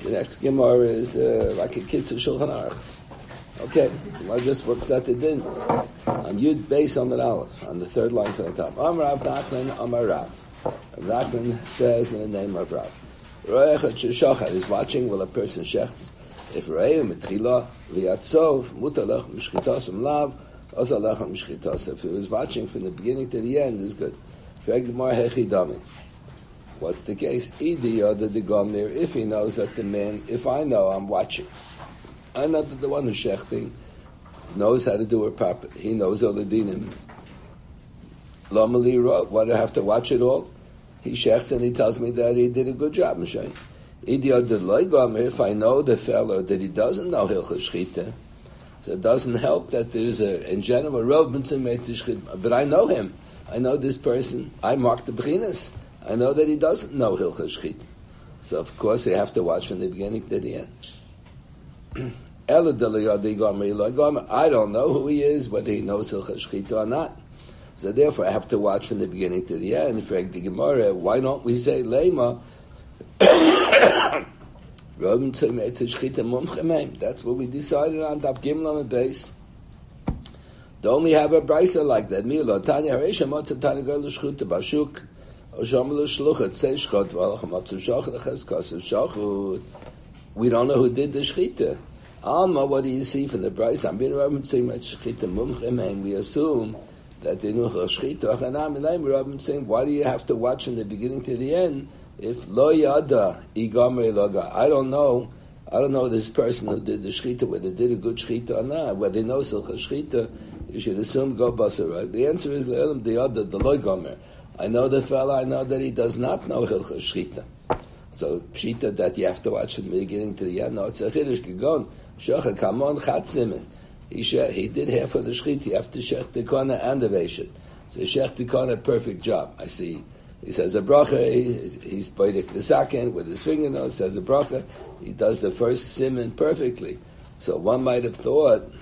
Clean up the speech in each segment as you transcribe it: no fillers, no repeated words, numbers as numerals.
The next Gemara is like a Kitzur Shulchan Aruch. Okay, I just works that it didn't. On Yud Beis Amud Aleph, on the third line from the top. Amar Rav Nachman, Amar Rav. Rav Nachman says in the name of Rav. Ro'echad sheshachar is watching while a person shechts. If Re'eh Metchila v'yatzov mutalach mishchitasam lav, osalach mishchitas. If he was watching from the beginning to the end, is good. What's the case? If he knows that the man, if I know I'm watching, I'm not the one who's shechting, knows how to do it properly. He knows all the dinim. Why do I have to watch it all? He shechts and he tells me that he did a good job. If I know the fellow that he doesn't know Hilchos Shchita, so it doesn't help that there's in general, but I know him. I know this person. I mark the Bechinas. I know that he doesn't know Hilchos Shchita. So of course you have to watch from the beginning to the end. I don't know who he is, whether he knows Hilchos Shchita or not. So therefore I have to watch from the beginning to the end. For the Gemara, why don't we say Leima? That's what we decided on Daf Gimel and base. Don't we have a brisa like that? We don't know who did the shchita. Alma, what do you see from the brisa? We assume that they know shchita. Why do you have to watch from the beginning to the end? If lo yada igamer loga, I don't know this person who did the shchita, whether they did a good shchita or not, whether they know silcha shchita, you should assume go basara. The answer is le'elam the yada the lo gomer. I know the fella, I know that he does not know hilcha shchita. So pshita that you have to watch from the beginning to the end. No, it's a chiddush gegon. Shocha kamon chat simen. He did half of the shchita. You have to shech tikana and the veshet. So shech tikana, perfect job. I see. He says a bracha, he's poetic the second with his fingernails, says a bracha, he does the first siman perfectly. So one might have thought,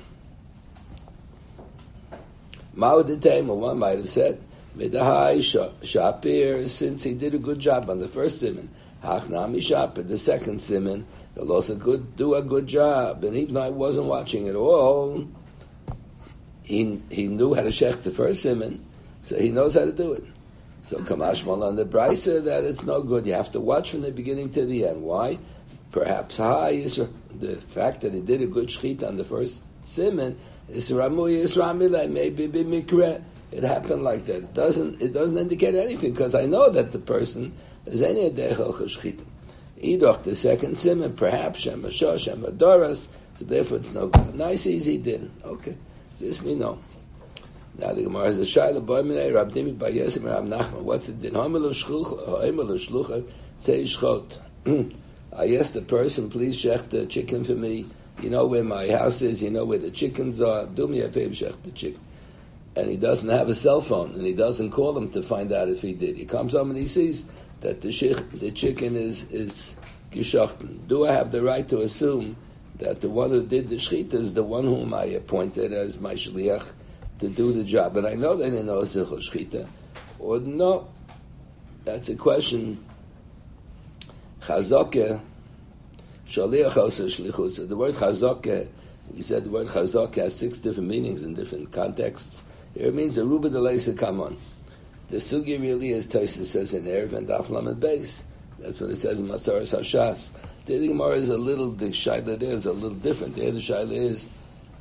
Ma'uditem, or one might have said, Midahai Shapir, since he did a good job on the first siman, Hachnami Shapir, the second siman, he'll also do a good job. And even though I wasn't watching at all, he knew how to shech the first siman, so he knows how to do it. So Kamashmal on the Brisa that it's no good. You have to watch from the beginning to the end. Why? Perhaps the fact that he did a good shchita on the first siman is Ramuy Yisramila, maybe b'mikre. It happened like that. It doesn't indicate anything because I know that the person is any dechel shchita. Idoch the second siman, perhaps Shema Shosh, Shema Doras. So therefore it's no good. Nice easy din. Okay, this we know. Now the Gemara has a shayla boiminei Rab Dimi by Yesim Rab Nachman. What's it? Din hamelu shlucha say shchot. I asked the person, please shech the chicken for me. You know where my house is. You know where the chickens are. Do me a favor, shech the chicken. And he doesn't have a cell phone, and he doesn't call them to find out if he did. He comes home and he sees that the chicken is geschochten. Do I have the right to assume that the one who did the shchita is the one whom I appointed as my shliach to do the job? But I know they didn't know Zichel Shchita. Or no, that's a question. Chazokeh, Shaliach Osa Shlichus. The word Chazokeh, we said the word Chazokeh has 6 different meanings in different contexts. Here it means a Ruba de Leisa Kamon. The Sugi really, as Tosis says in Erev and Daf Lamed Beis, that's what it says in Masaras Hashas. The Gemara is the Shaila there is a little different. The Shaila is,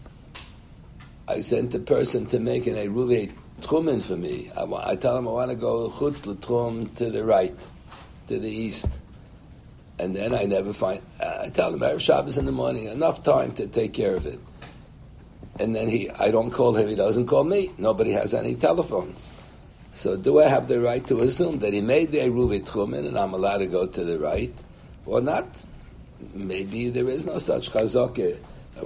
I sent the person to make an Eruvi Tchumen for me. I tell him I want to go Chutz L'Tchum to the right, to the east. And then I never find, I tell him Erev Shabbos in the morning, enough time to take care of it. And then I don't call him, he doesn't call me. Nobody has any telephones. So do I have the right to assume that he made the Eruvi Tchumen and I'm allowed to go to the right or not? Maybe there is no such Chazokeh. So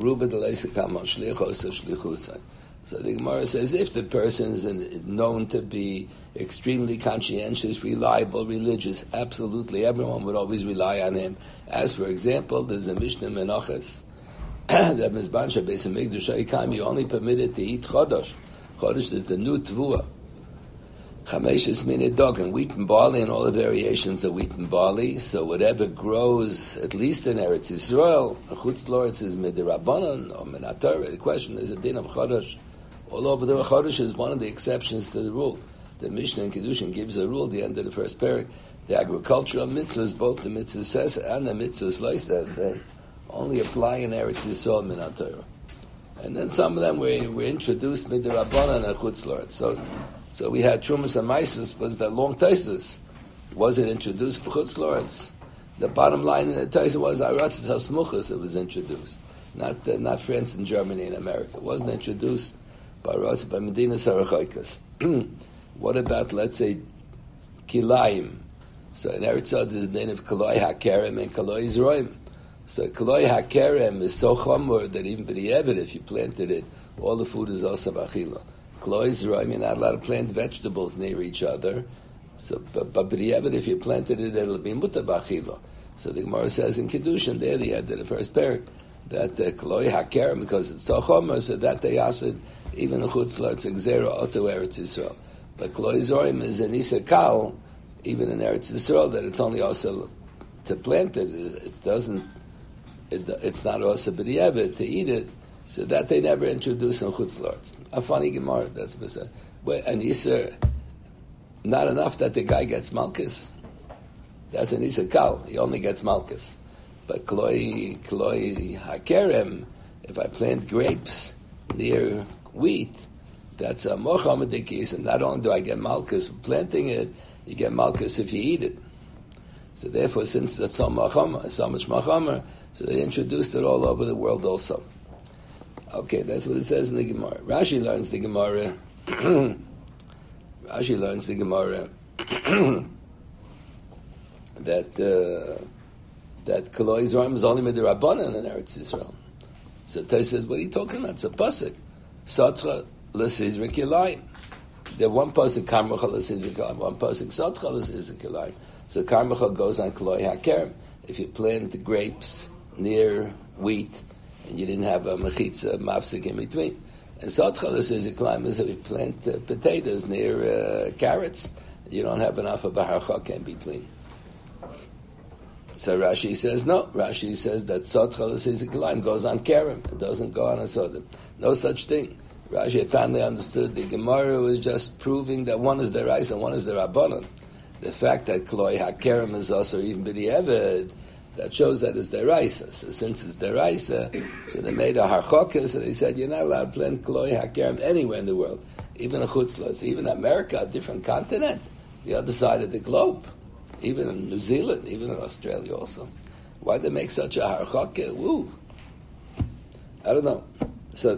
the Gemara says if the person is known to be extremely conscientious, reliable, religious, absolutely everyone would always rely on him. As for example, there's a Mishnah Menachos that Mizban Beis Hamikdash you only permitted to eat Chodosh. Chodosh is the new Tvua. Chameshes Mina Dog, and wheat and barley and all the variations of wheat and barley. So whatever grows, at least in Eretz Yisrael, Chutz La'aretz is Midirabbanan or Min HaTorah. The question is a din of Chodesh. All over the Chodesh is one of the exceptions to the rule. The Mishnah in Kedushin gives a rule at the end of the first parak. The agricultural mitzvahs, both the mitzvahs says and the mitzvahs loy says, they only apply in Eretz Yisrael Min HaTorah. And then some of them were introduced Midirabbanan and Chutz La'aretz. So we had Trumas and Maisus, was that long Taisus. Was it introduced for Chutz La'aretz? The bottom line in the Taisus was Aratzis HaSmuchas it was introduced. Not France and Germany and America. It wasn't introduced by Medina Sarachoikas. What about, let's say, Kilayim? So in Eretz Yisrael there's the name of Kaloi HaKerem and Kaloi Zroim. So Kaloi HaKerem is so chomor that even b'di'evet, if you planted it, all the food is also b'achila. Kaloi Zroim, you're not allowed to plant vegetables near each other. So, but b'di'evet, if you planted it, it'll be mutar b'achila. So the Gemara says in Kedushin, there the end of the first parak, that Kaloi HaKerem, because it's so chomor, so that they asked even a Chutz La'aretz Gzera Oto Eretz Yisrael. But Kaloi Zorim is an Isa Kal, even in Eretz Yisrael, that it's only also to plant it. It doesn't. It's not also b'di'evet to eat it. So that they never introduced in Chutz La'aretz. A funny Gemara. That's what it said. An Isa, not enough that the guy gets malchus. That's an Isa Kal. He only gets malchus. But Kaloi HaKerem, if I plant grapes near wheat, that's a mochamadikis, and not only do I get malchus for planting it, you get malchus if you eat it. So therefore, since that's so much machamer, so they introduced it all over the world also. Okay, that's what it says in the Gemara. Rashi learns the Gemara. that Kaloi Zorim is only Midirabbanan in Eretz Yisrael. So Tais says, what are you talking about? It's a pasuk. Satra l'sizra kilayim. There one pasuk karmecha l'sizra kilayim, one pasuk satra l'sizra kilayim. So karmecha goes on Kaloi HaKerem. If you plant the grapes near wheat and you didn't have a mechitza mafsik in between, and satra l'sizra kilayim is if you plant potatoes near carrots, you don't have enough of a harchak in between. So Rashi says no. Rashi says that Sotcha l'Sizikalayim goes on Kerem. It doesn't go on a Sodim. No such thing. Rashi apparently understood the Gemara was just proving that one is the Reis and one is the Rabbanon. The fact that Kaloi HaKerem is also even b'di'evet, that shows that it's the Reis. So since it's the Reis, so they made a Harchokas and they said you're not allowed to plant Kaloi HaKerem anywhere in the world. Even a Chutz La'aretz, even America, a different continent, the other side of the globe. Even in New Zealand, even in Australia also. Why they make such a harchak? Woo! I don't know. So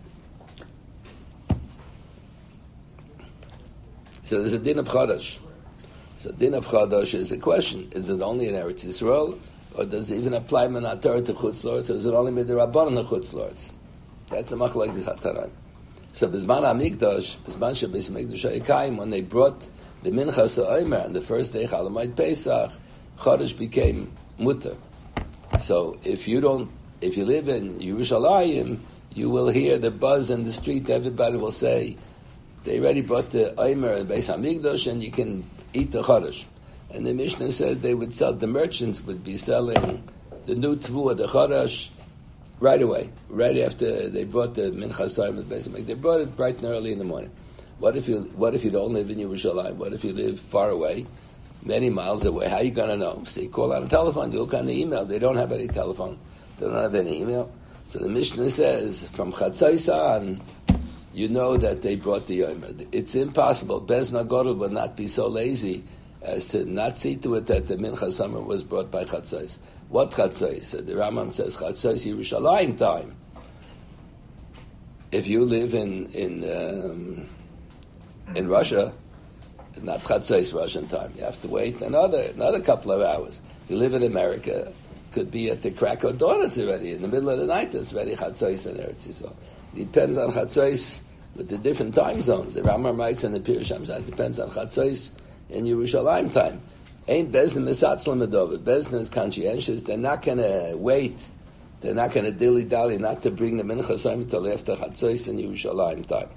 there's a din of Chodesh. So din of Chodesh is a question. Is it only in Eretz Yisrael? Or does it even apply Min HaTorah to Chutz La'aretz? Or is it only Midirabbanan to Chutz La'aretz? That's a machlokes hataran. So B'zman HaMikdash, B'zman Shebeis HaMikdash HaYikayim, when they brought the Minchas HaOmer on the first day Chalamayit Pesach, Chodesh became mutter. So if you live in Yerushalayim, you will hear the buzz in the street. Everybody will say, they already brought the Omer and Beis Hamikdash, and you can eat the Chodesh. And the Mishnah says the merchants would be selling the new Tvua, the Chodesh, right away, right after they brought the Minchas HaOmer and Beis Hamikdash. They brought it bright and early in the morning. What if you don't live in Yerushalayim? What if you live far away, many miles away? How are you going to know? So you call on a telephone, you look on the email. They don't have any telephone. They don't have any email. So the Mishnah says, from Chatzos on, you know that they brought the Yomer. It's impossible. Bez Nagodl would not be so lazy as to not see to it that the Minchas HaOmer was brought by Chatzos. What Chatzos? So the Rambam says Chatzos Yerushalayim time. If you live in Russia, not Chatzos Russian time. You have to wait another couple of hours. If you live in America, could be at the crack of dawn. It's already in the middle of the night. It's already Chatzos in Eretz Yisrael. It depends on Chatzos with the different time zones. The Rambam writes in the Pirush Hamzah, it depends on Chatzos in Yerushalayim time. Ain't Bezdin Misatzlam Adova. Bezdin is conscientious. They're not going to wait. They're not going to dilly-dally not to bring the Minchas HaOmer until after Chatzos in Yerushalayim time.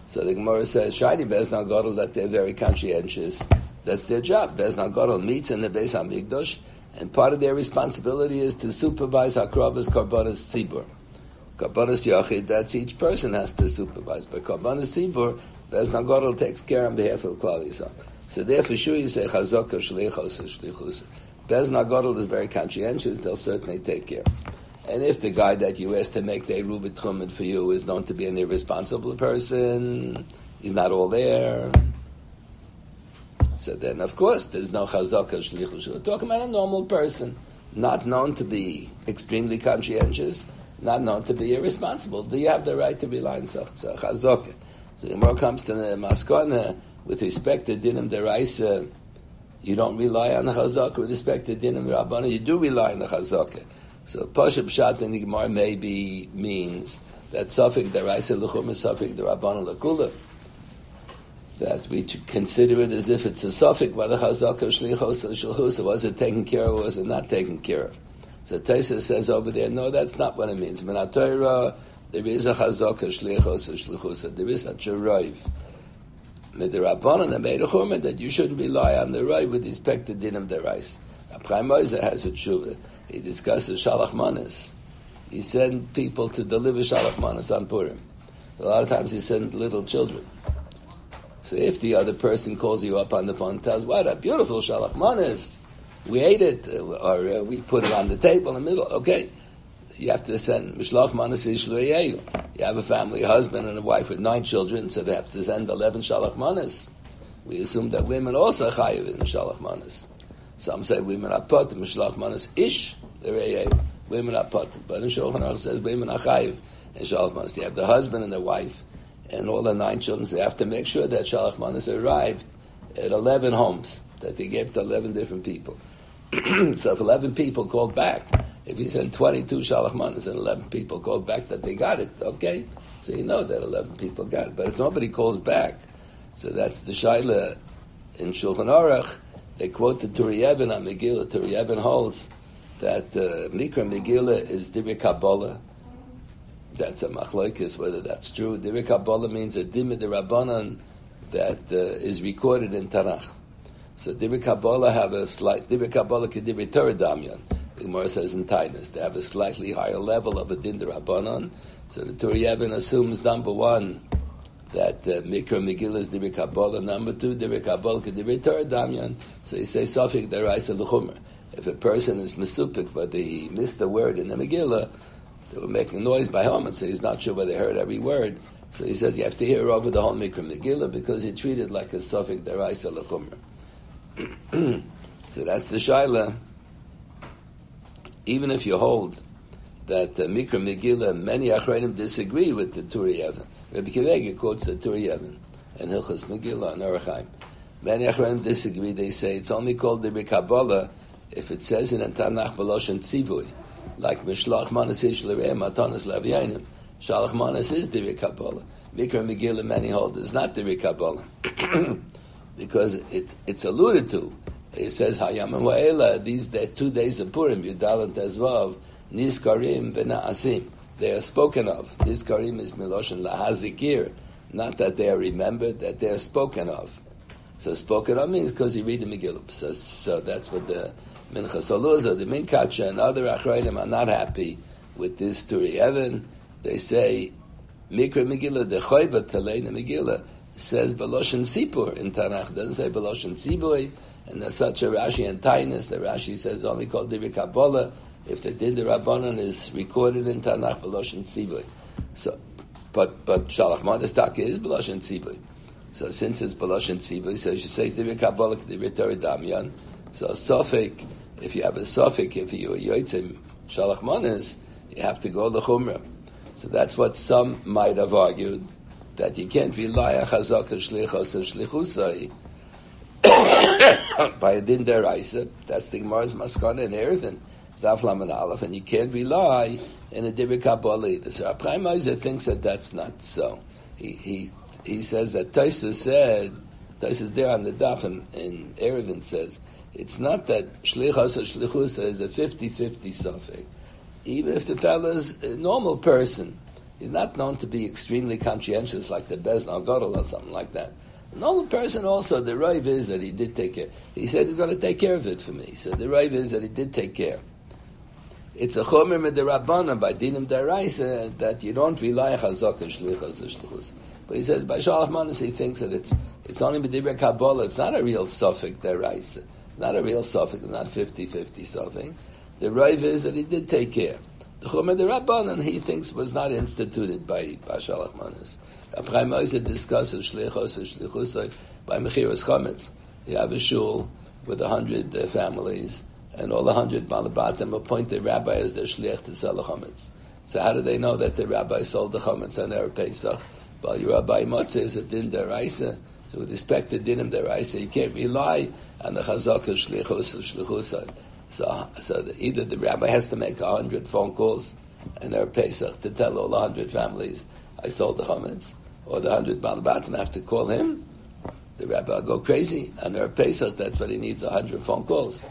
So the Gemara says, Shiny Bezdin Gadol, that they're very conscientious. That's their job. Bezdin Gadol meets in the Beis HaMikdash, and part of their responsibility is to supervise Hakrabas Karbanas Tzibur. Karbanas Yachid, that's each person has to supervise. But Karbanas Tzibur, Bezdin Gadol takes care on behalf of Klal Yisrael. So therefore, sure you say Chazaka Shlichos Shlichus. Bezdin Gadol is very conscientious. They'll certainly take care. And if the guy that you asked to make the Rubit Tchumen for you is known to be an irresponsible person, he's not all there, so then of course there's no Chazaka Shlichus. We're talking about a normal person, not known to be extremely conscientious, not known to be irresponsible. Do you have the right to rely on Chazaka? So the Gemara comes to the Maskana with respect to Dinim Deraisa. You don't rely on the Chazaka with respect to Dinim Rabbana. You do rely on the Chazaka. So Pasha Pshat in the Gemara maybe means that Safik Deraisa L'chum is Safik D'Rabbana L'Kula. That we consider it as if it's a Safik by the Chazaka Shlichos Shlichus. Was it taken care of or was it not taken care of? So Taisa says over there, no, that's not what it means. Min HaTorah, there is a Chazaka Shlichos Shlichus. There is a Cherayv. With the Rabbanan and made a chumah that you shouldn't rely on the Rai with respect to Dinim Deraisa. Chaim Moshe has a tshuva. He discusses Shalach Manas. He sent people to deliver Shalach Manas on Purim. A lot of times he sent little children. So if the other person calls you up on the phone and tells, what a beautiful Shalach Manas, we ate it, or we put it on the table in the middle, okay. You have to send Mishlach Manas Ishloyeyu. You have a family, a husband and a wife with 9 children, so they have to send 11 Shalach Manas. We assume that women also chayiv in Shalach Manas. Some say women are pot, Mishlach Manas Ish, women are pot. But in Shulchan Aruch says women are chayiv in Shalach Manas. You have the husband and the wife and all the 9 children, so they have to make sure that Shalach Manas arrived at 11 homes, that they gave to 11 different people. So if 11 people called back, if he sent 22 Shalach Manas and 11 people called back that they got it, okay, so you know that 11 people got it. But if nobody calls back, so that's the Shaila in Shulchan Aruch. They quote the Turi Eben on Megillah. Turi Eben holds that Mikra Megillah is Divrei Kabbalah. That's a machlokes whether that's true. Divrei Kabbalah means a Dimah D'Rabbanan that is recorded in Tanakh. So Divrei Kabbalah have a slight, Divrei Kabbalah ke Divrei Torah Damyan. The Gemara says in Tainus, they have a slightly higher level of a Din D'Rabbanan. So the Turi Eben assumes, number one, that Mikra Megillah is Divrei Kabbalah. Number two, Divrei Kabbalah ke Divrei Torah Damyan. So you say Safik Deraisa L'chumra. If a person is mesupik, but he missed a word in the Megillah, they were making noise by home and so he's not sure whether they heard every word. So he says you have to hear over the whole Mikra Megillah because he treated like a Safik Deraisa L'chumra. So that's the Shaila. Even if you hold that Mikra Megillah, many Achronim disagree with the Turi Even. Rabbi Kiva quotes the Turi Even and Hilchas Megillah and Orach Chaim. Many Achronim disagree. They say it's only called Divrei Kabbalah if it says in Tanakh B'loshen Tzivui, like Mishlach Manas Ish L'Re'eh Matanas L'Avyanim. Shalach Manas is Divrei Kabbalah. Mikra Megillah, many hold, is not Divrei Kabbalah because it's alluded to. It says Hayam and Wa'ela. These 2 days of Purim, Yudal and Tezvav, Nizkarim v'Na'asim. They are spoken of. Nizkarim is Miloshen Lahazikir, not that they are remembered, that they are spoken of. So spoken of means because you read the Megillah. So that's what the Minchas Oluza, the Minkacha, and other Achrayim are not happy with this Turi Even. They say Mikra Megillah, the Choyva Teleina Megillah, says Beloshen Sipur in Tanakh. It doesn't say Beloshen Tzibui. And there's such a Rashi and Tainus. The Rashi says only called Divrei Kabbalah if the Din D'Rabbanan is recorded in Tanakh Beloshen Tzibui. So, but Shalach Manas Taka is Beloshen Tzibui. So since it's Beloshen Tzibui, so you should say Divrei Kabbalah Divrei Torah Damyan. So Sofik, if you have a Sofik, if you are Yotzim Shalach Manas, you have to go to Chumrah. So that's what some might have argued, that you can't rely on Chazaka Shlichos or Shlichusai by a Din Deraisa. That's the Gemara's Maskana and Erevin, Daf Laman Aleph, and you can't rely in a Divrei Kabbalah either. So Chaim Moshe thinks that that's not so. He says that Taisus there on the Daf in Erevin says, it's not that Shlichos or Shlichusa is a 50-50 suffix. Even if the fellow is a normal person, He's not known to be extremely conscientious like the Bezdin Gadol or something like that. A normal person also, the raiv is that he did take care. He said he's going to take care of it for me. So the raiv is that he did take care. It's a chomer midirabbanan by dinim deraisa that you don't rely on chazaka shlichus or shlichus. But he says by shalach manas he thinks that it's only midivrei kabbalah. It's not a real suffix deraisa. Not a real suffix. Not 50-50 something. The raiv is that he did take care. The chomer midirabbanan he thinks was not instituted by shalach manas. Chaim Ozer discusses shlichus or shlichus by mechiras chametz. You have a shul with 100 families. And all 100 Malabatim appoint the rabbi as their shliach to sell the chametz. So how do they know that the rabbi sold the chametz on Erev Pesach? Well, your rabbi Motzeh is a din deraisa. So with respect to dinim deraisa, you can't rely on the chazaka shlichus or shlichusai. So either the rabbi has to make 100 phone calls on Erev Pesach to tell all 100 families, I sold the chametz, or the 100 Malabatim have to call him. The rabbi will go crazy. On Erev Pesach, that's what he needs, 100 phone calls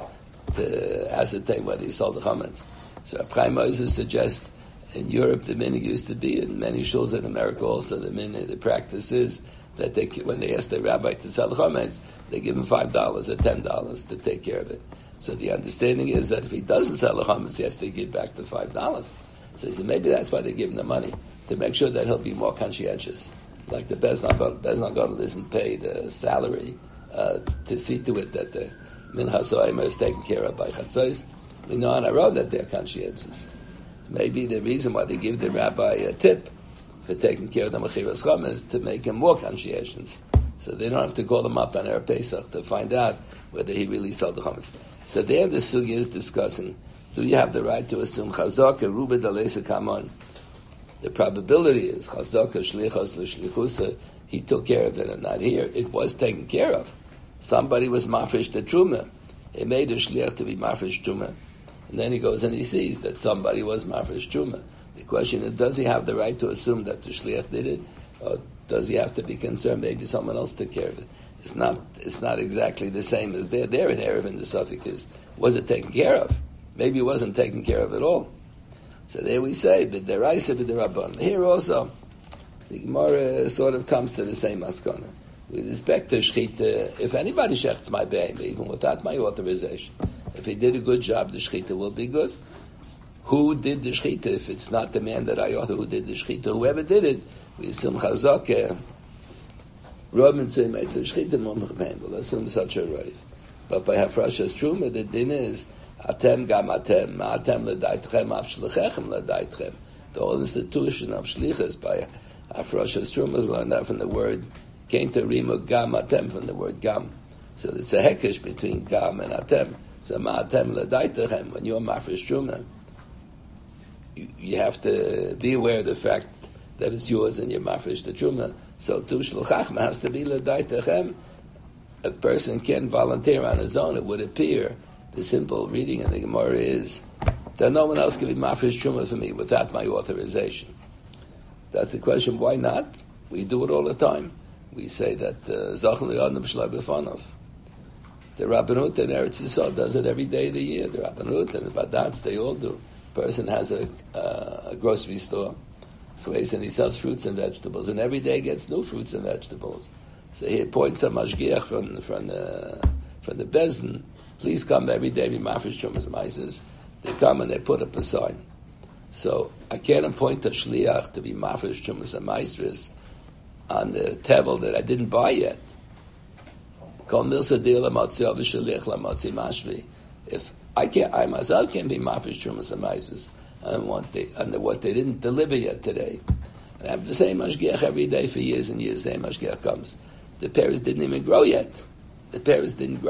to ascertain whether he sold the chametz. So Chaim Ozer suggests in Europe the minig used to be, in many shuls in America also, the practice is that when they ask the rabbi to sell the chametz, they give him $5 or $10 to take care of it. So the understanding is that if he doesn't sell the chametz, he has to give back the $5. So he said maybe that's why they give him the money, to make sure that he'll be more conscientious. Like the Bezdin Gadol isn't paid a salary to see to it that the Minchas Omer is taken care of by Chatzos. We know on our own that they're conscientious. Maybe the reason why they give the rabbi a tip for taking care of the Mechiras Chametz is to make him more conscientious. So they don't have to call him up on Erev Pesach to find out whether he really sold the Chametz. So there the Sugi is discussing, do you have the right to assume Chazaka, Ruba Dalesa Kamon? The probability is Chazaka, Shlichos, L'Shlichusa, he took care of it and not here. It was taken care of. Somebody was mafresh the truma. He made a shliach to be mafresh truma, and then he goes and he sees that somebody was mafresh truma. The question is, does he have the right to assume that the shliach did it, or does he have to be concerned maybe someone else took care of it? It's not exactly the same as there. There in Erev in the suffix is, was it taken care of? Maybe it wasn't taken care of at all. So there we say, b'deraisa b'derabban. Here also, the Gemara sort of comes to the same maskana. With respect to shchita, if anybody shechts my behem, even without my authorization, if he did a good job, the shchita will be good. Who did the shchita? If it's not the man that I author who did the shchita, whoever did it, we assume chazaka. Robin say it's a shchita momach behem. We'll assume such a raiv. But by hafrashas truma, the din is atem gam atem ledaitchem av shlichechem ledaitchem. The whole institution of shlichus by hafrashas truma is learned out from the word. Came to Rima Gam Atem from the word Gam. So it's a hekesh between Gam and Atem. So Ma'atem L'daitachem, when you're Mafresh Truma, you have to be aware of the fact that it's yours and you're Mafresh the Truma. So Tu Shluchachma has to be L'daitachem. A person can volunteer on his own. It would appear, the simple reading in the Gemara is that no one else can be Mafresh Truma for me without my authorization. That's the question, why not? We do it all the time. We say that Zachon Le'adam Shlai B'fanov. The Rabbanut in Eretz Yisrael does it every day of the year. The Rabbanut and the Badats, they all do. A person has a grocery store place and he sells fruits and vegetables, and every day gets new fruits and vegetables. So he appoints a mashgiach from the Bezdin. Please come every day, be mafresh trumas maises. They come and they put up a sign. So I can't appoint a shliach to be mafresh trumas maestris on the tevel that I didn't buy yet. If I myself can be mafresh trumas maises on what they didn't deliver yet today, and I have the same mashgiach every day for years and years. The same mashgiach comes. The pears didn't even grow yet. And the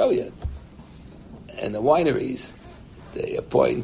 wineries, they appoint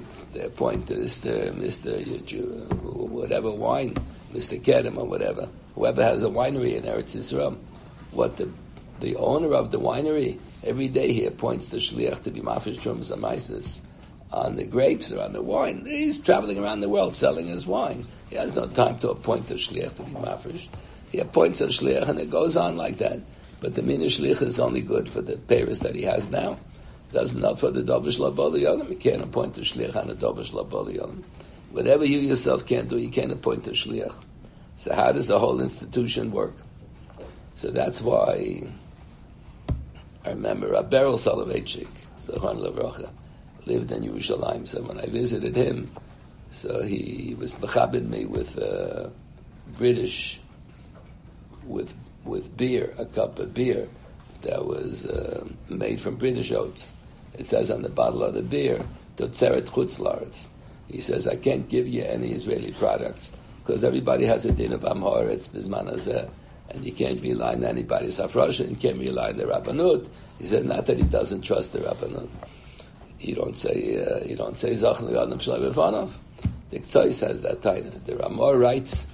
Mr. whatever wine, Mr. Kedem or whatever, whoever has a winery in Eretz Yisrael, the owner of the winery, every day he appoints the shliach to be mafresh trumas amaisus on the grapes or on the wine. He's traveling around the world selling his wine. He has no time to appoint a shliach to be mafresh. He appoints a shliach and it goes on like that. But the mina shliach is only good for the payers that he has now. Doesn't help for the dovish laboli yonim. You can't appoint a shliach on a dovish laboli yonim. Whatever you yourself can't do, you can't appoint a shliach. So how does the whole institution work? So that's why I remember Beryl Soloveitchik, Zechron Levracha, lived in Yerushalayim. So when I visited him, so he was mechabed me with British, with beer, a cup of beer that was made from British oats. It says on the bottle of the beer, Totzeret Chutz La'aretz. He says, I can't give you any Israeli products because everybody has a din of Am Haaretz, Bizman Hazeh, and you can't rely on anybody's hafrasha, and you can't rely on the Rabbanut. He said, not that he doesn't trust the Rabbanut. You don't say Zachan L'Yadam Shlai B'Fanov. The Ktsois has that taina. The Ramah writes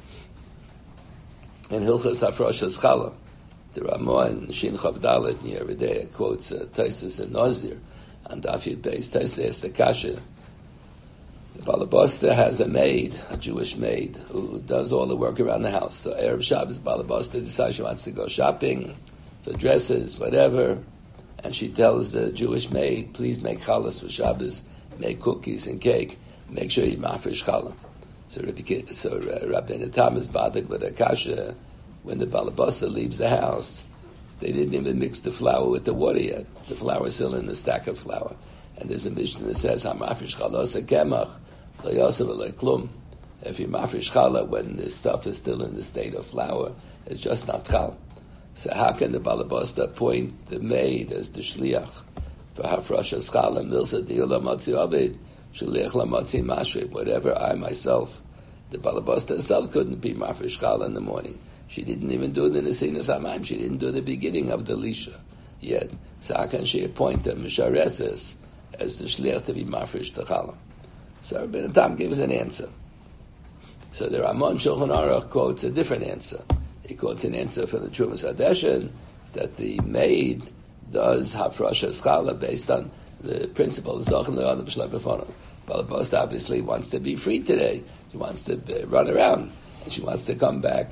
in Hilchas Hafrashas Chala, the Ramah in Shin Chav Dalet near Redea quotes Taisus and Nazir, and Daf Yud Beis Taisus asked the Kasha. The Balabasta has a maid, a Jewish maid, who does all the work around the house. So Erev Shabbos, Balabasta decides she wants to go shopping for dresses, whatever, and she tells the Jewish maid, please make challahs for Shabbos, make cookies and cake, make sure you mafresh challah. So Rabbeinu Tam is bothered with a kasha. When the Balabasta leaves the house, they didn't even mix the flour with the water yet. The flour is still in the stack of flour. And there's a Mishnah that says, "Hamafresh challah sekemach lo yosef lo klum." If you mafresh challah when the stuff is still in the state of flour, it's just not chal. So how can the Balabasta appoint the maid as the shliach for hafrashas challah milsa diula matzi abed shliach lamatzi mashre? Whatever I myself, the Balabasta herself couldn't be mafresh challah in the morning. She didn't even do the Nesinas Hamayim. She didn't do the beginning of the Lisha yet. So how can she appoint the Mishareses as the Shliach to be Mafresh Techala? So Rabbeinu Tam gives an answer. So the Ramon Shulchan Aruch quotes a different answer. He quotes an answer from the Trumas Hadeshen that the maid does Hafrashas Chala based on the principle of Zochen Le'adam B'Shlai B'Fonov. Balabasta obviously wants to be free today. She wants to run around. And she wants to come back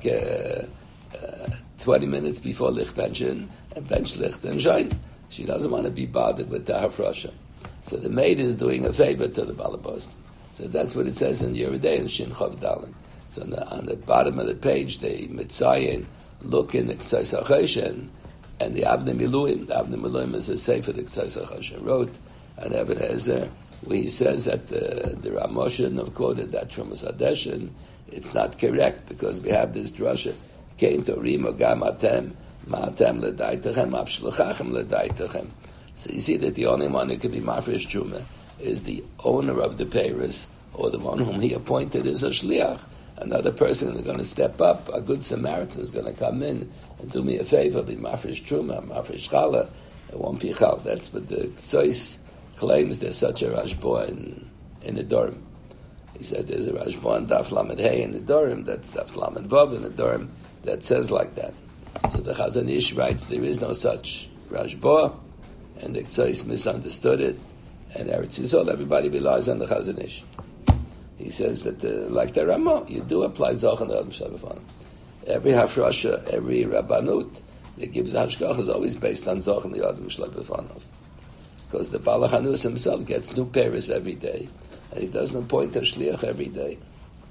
20 minutes before Lich Benchen and bench Licht and Shain. She doesn't want to be bothered with the Hafrasha. So the maid is doing a favor to the Balabast. So that's what it says in Yeridei and Shin Chav Dalin. So on the bottom of the page, the Mitzayin look in the K'tzai Sachoshen and the Avnei Miluim. The Avnei Miluim is a sefer the K'tzai Sachoshen wrote, and Eben Ezer, where he says that the Ramah shouldn't have quoted that Trumas Hadeshen. It's not correct because we have this drasha. Came to Rimo Gam Atem Ma'atem L'Daitachem Apshlachachem L'Daitachem. So you see that the only one who could be Mafresh Truma is the owner of the Paris, or the one whom he appointed as a Shliach. Another person is going to step up, a good Samaritan is going to come in and do me a favor, be Mafresh Truma, Mafresh Chala, it won't be Chal. That's what the Ktsois claims there's such a Rashba in the Durham. He said there's a Rashba Daf Lamed Hey in the Durham, that's Daf Lamed Vav in the Durham, that says like that. So the Chazon Ish writes there is no such Rashba, and the Ktsois misunderstood it, and Eretz Yisrael, everybody relies on the Chazon Ish. He says that like the Ramah, you do apply Zochen Adam Shabbat. Every Hafrasha, every Rabbanut that gives Hashgach is always based on Zochen Adam Shabbat. Because the Balachanus himself gets new Paris every day, and he doesn't appoint a Shliach every day.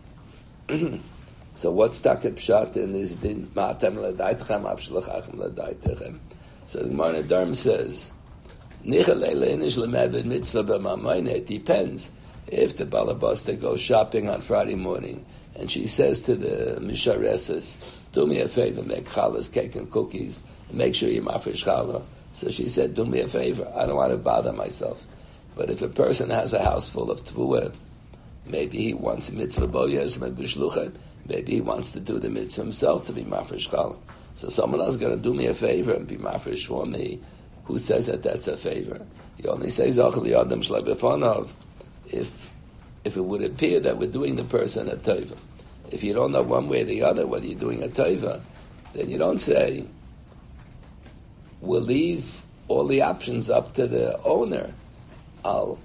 So what's Taket Pshat in this din? Ma'atem l'daitechem, apshlachachem l'daitechem. So the Gemara Darm says, Nichel le'inish l'meved mitzvah b'mamayne. It depends. If the Balabasta goes shopping on Friday morning, and she says to the Mishareses, do me a favor, make challahs, cake and cookies, and make sure you mafresh challah. So she said, do me a favor, I don't want to bother myself. But if a person has a house full of tvuah, maybe he wants a mitzvah boyes, maybe he wants to do the mitzvah himself to be mafresh challah. So someone else is going to do me a favor and be mafresh for me. Who says that that's a favor? He only says, if it would appear that we're doing the person a tova. If you don't know one way or the other whether you're doing a tova, then you don't say, we'll leave all the options up to the owner. I'll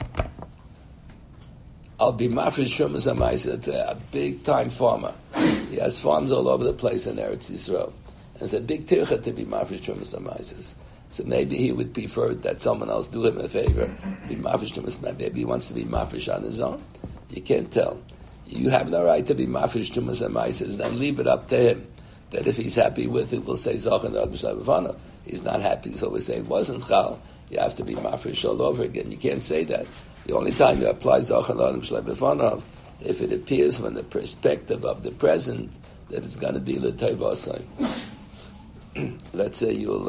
be mafresh shumas amaisa to a big time farmer. He has farms all over the place in Eretz Yisrael. And it's a big tircha to be mafresh shumas amaisas. So maybe he would prefer that someone else do him a favor, be mafresh shumas. Maybe he wants to be mafresh on his own. You can't tell. You have no right to be mafish tumas and maises. Then leave it up to him. That if he's happy with it, we'll say zachan adam shlabavana. He's not happy, so we say it wasn't chal. You have to be mafish all over again. You can't say that. The only time you apply zachan adam shlabavana, if it appears from the perspective of the present that it's going to be l'tayvasai. Let's say you'll.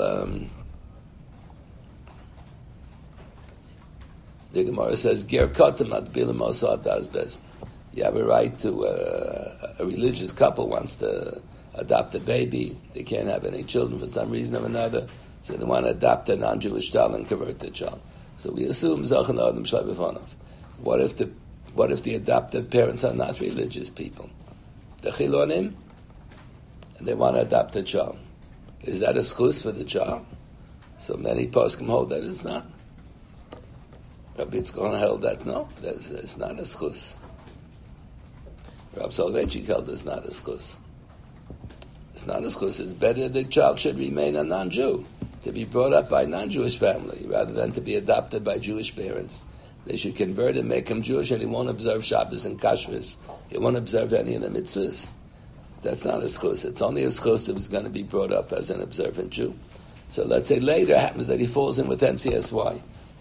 The Gemara says, "Ger katam at bilam osad does best." You have a right to a religious couple wants to adopt a baby. They can't have any children for some reason or another, so they want to adopt a non-Jewish child and convert the child. So we assume zachan adam shlabavanav. What if the adoptive parents are not religious people? The chilonim, and they want to adopt a child. Is that a schus for the child? So many poskim hold that it's not. Rabbi Yitzchak held that no, it's not a schus. Rabbi Soloveitchik held it's not a schus. It's not a schus. It's better the child should remain a non-Jew, to be brought up by a non-Jewish family, rather than to be adopted by Jewish parents. They should convert and make him Jewish, and he won't observe Shabbos and Kashrus. He won't observe any of the mitzvahs. That's not a schus. It's only a schus if he's going to be brought up as an observant Jew. So let's say later happens that he falls in with NCSY.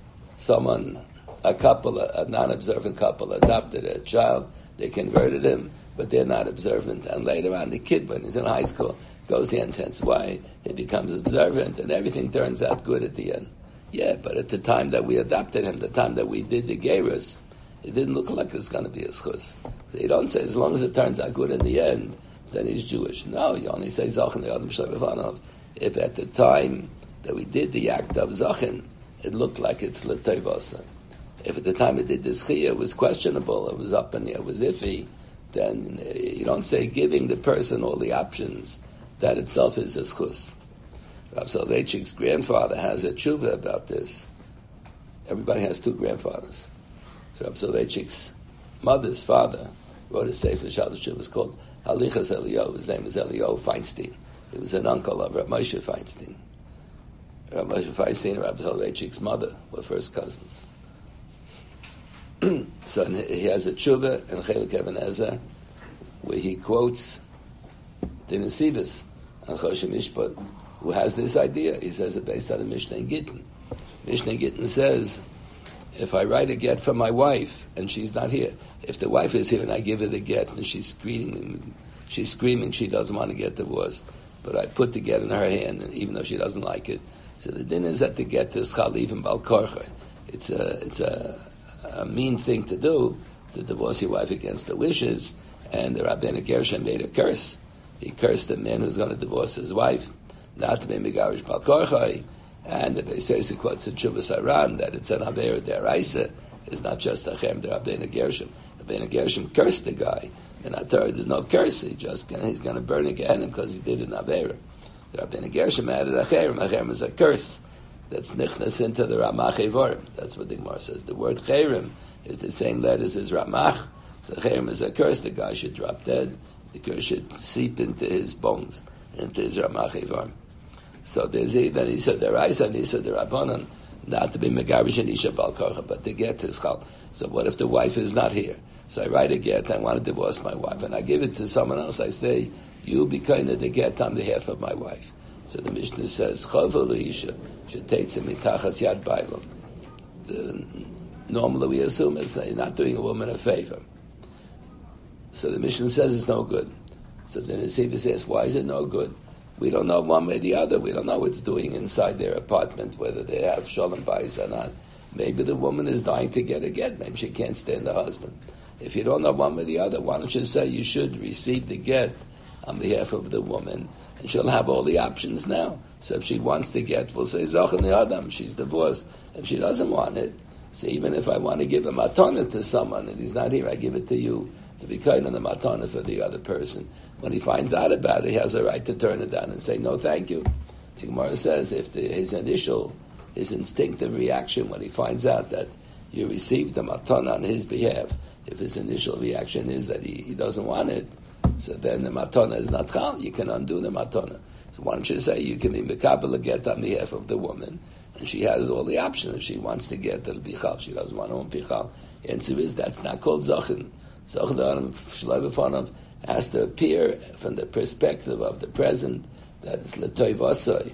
A couple, a non-observant couple, adopted a child. They converted him, but they're not observant. And later on, the kid, when he's in high school, goes to NCSY, he becomes observant, and everything turns out good at the end. Yeah, but at the time that we adopted him, the time that we did the gerus, it didn't look like it's going to be a schus. You don't say as long as it turns out good in the end, then he's Jewish. No, you only say zachan adam shlabavanav if at the time that we did the act of zachan, it looked like it's l'tayvasa. If at the time it did the schiyah, it was questionable, it was up in the air, it was iffy, then you don't say giving the person all the options, that itself is a schus. Rav Soloveitchik's grandfather has a tshuva about this. Everybody has two grandfathers. So Rav Soloveitchik's mother's father wrote a sefer Shabbos tshuva. It was called Halichas Eliyahu. His name is Eliyahu Feinstein. He was an uncle of Rav Moshe Feinstein. Rav Moshe Feinstein and Rav Soloveitchik's mother were first cousins. So he has a tshuva in Chelik Even Ezer where he quotes the Nesivos on Choshen Mishpat, who has this idea. He says it based on the Mishnah in Gittin. Mishnah in Gittin says, if I write a get from my wife and she's not here, if the wife is here and I give her the get and she's screaming she doesn't want to get divorced, but I put the get in her hand, and even though she doesn't like it, so the din is that the get is chaliv and balkorcha. It's a mean thing to do, to divorce your wife against her wishes, and the Rabbeinu Gershon made a curse. He cursed the man who's going to divorce his wife, not to be megarish balkorcha, and the Beis Yosef quotes in Tshuvas Haran that it's an Aveira Deraisa. It's not just a Chem de Rabbeinu Gershon. Rabbeinu Gershon cursed the guy. In Torah, there's no curse. He's going to burn a Gehenna because he did an Aveira. Rabbeinu Gershon added a Cherem. A Cherem is a curse that's nichnas into the Ramach Evorim. That's what the Gemara says. The word Cherem is the same letters as Ramach. So Cherem is a curse. The guy should drop dead. The curse should seep into his bones, into his Ramach Evorim. So there's then he said the Raisa and he said the Rabbanan, not to be Megarish and Isha Balkarcha, but to get his Chal. So what if the wife is not here? So I write a get, I want to divorce my wife, and I give it to someone else. I say, you be kind of the get on behalf of my wife. So the Mishnah says, Chavul Isha, she takes him mitachas yad bailam. Normally we assume it's you're not doing a woman a favor. So the Mishnah says it's no good. So then the Nesivos says, why is it no good? We don't know one way or the other. We don't know what's doing inside their apartment, whether they have shalom bayis or not. Maybe the woman is dying to get a get. Maybe she can't stand the husband. If you don't know one way or the other, why don't you say you should receive the get on behalf of the woman, and she'll have all the options now. So if she wants to get, we'll say Zachan Adam, she's divorced. If she doesn't want it, so even if I want to give a matana to someone and he's not here, I give it to you to be kind on the matana for the other person. When he finds out about it, he has a right to turn it down and say no, thank you. The Gemara says if his instinctive reaction when he finds out that you received the matana on his behalf, if his initial reaction is that he doesn't want it, so then the matana is not chal. You can undo the matana. So why don't you say you can be mekabel a get on behalf of the woman, and she has all the options. If she wants to get, it'll be chal. She doesn't want to be chal. The answer is that's not called zachin. Zoch Adam Shloi B'Fanav has to appear from the perspective of the present, that is L'Toi V'Asoi.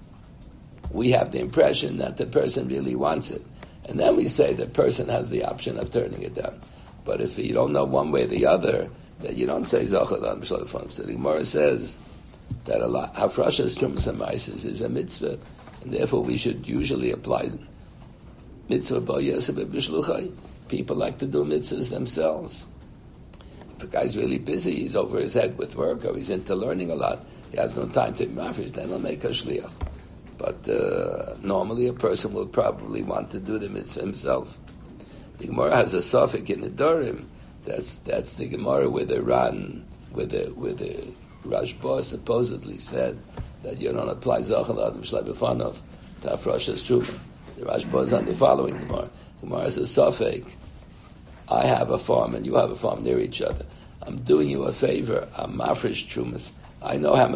We have the impression that the person really wants it. And then we say the person has the option of turning it down. But if you don't know one way or the other, then you don't say Zoch Adam Shloi B'Fanav. So the Gemara says that Hafrashas Trumas and Maises is a mitzvah, and therefore we should usually apply mitzvah Bo Yosef B'Shluchai. People like to do mitzvahs themselves. If a guy's really busy, he's over his head with work, or he's into learning a lot, he has no time to be mafresh, then he'll make a shliach. But normally a person will probably want to do the mitzvah himself. The Gemara has a suffix in the Dorim. That's the Gemara where the Ran, where the Rashba supposedly said that you don't apply Zochel Adam Shloi B'Fanav to Hafrashas Truma. The Rashba is on the following Gemara. The Gemara has a suffix. I have a farm and you have a farm near each other. I'm doing you a favor. I'm mafresh trumas. I know how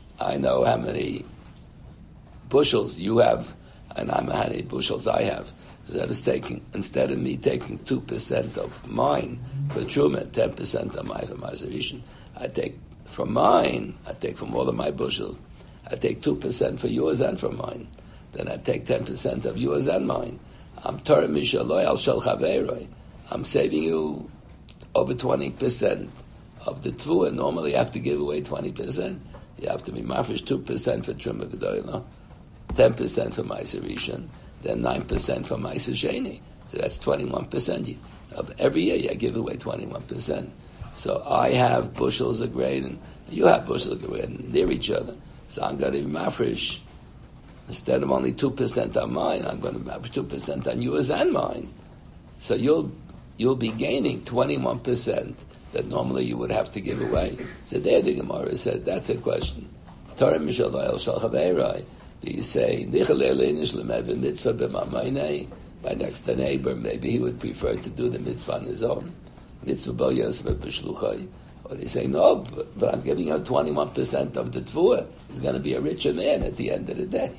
many bushels you have, and I know how many bushels I have. So instead of me taking 2% of mine for truma, 10% of mine for mazerishin, I take from mine. I take from all of my bushels. I take 2% for yours and for mine. Then I take 10% of yours and mine. I'm Torah Mishaloi al Shel Chaveroi. I'm saving you over 20% of the tvua. Normally you have to give away 20%. You have to be mafresh 2% for Truma Gedoyla, 10% for Ma'aser Rishon, then 9% for Ma'aser Sheni. So that's 21%. Of every year you give away 21%. So I have bushels of grain and you have bushels of grain near each other. So I'm going to be mafresh. Instead of only 2% on mine, I'm going to mafresh 2% on yours and mine. So you'll be gaining 21% that normally you would have to give away. So there the Gemara said, that's a question. Torah Mishaloi al Shel Chaveroi. Do you say, my next door neighbor, maybe he would prefer to do the mitzvah on his own. Mitzvah Bo Yosef B'Shluchai. Or they say, no, but I'm giving you 21% of the tvua. He's going to be a richer man at the end of the day.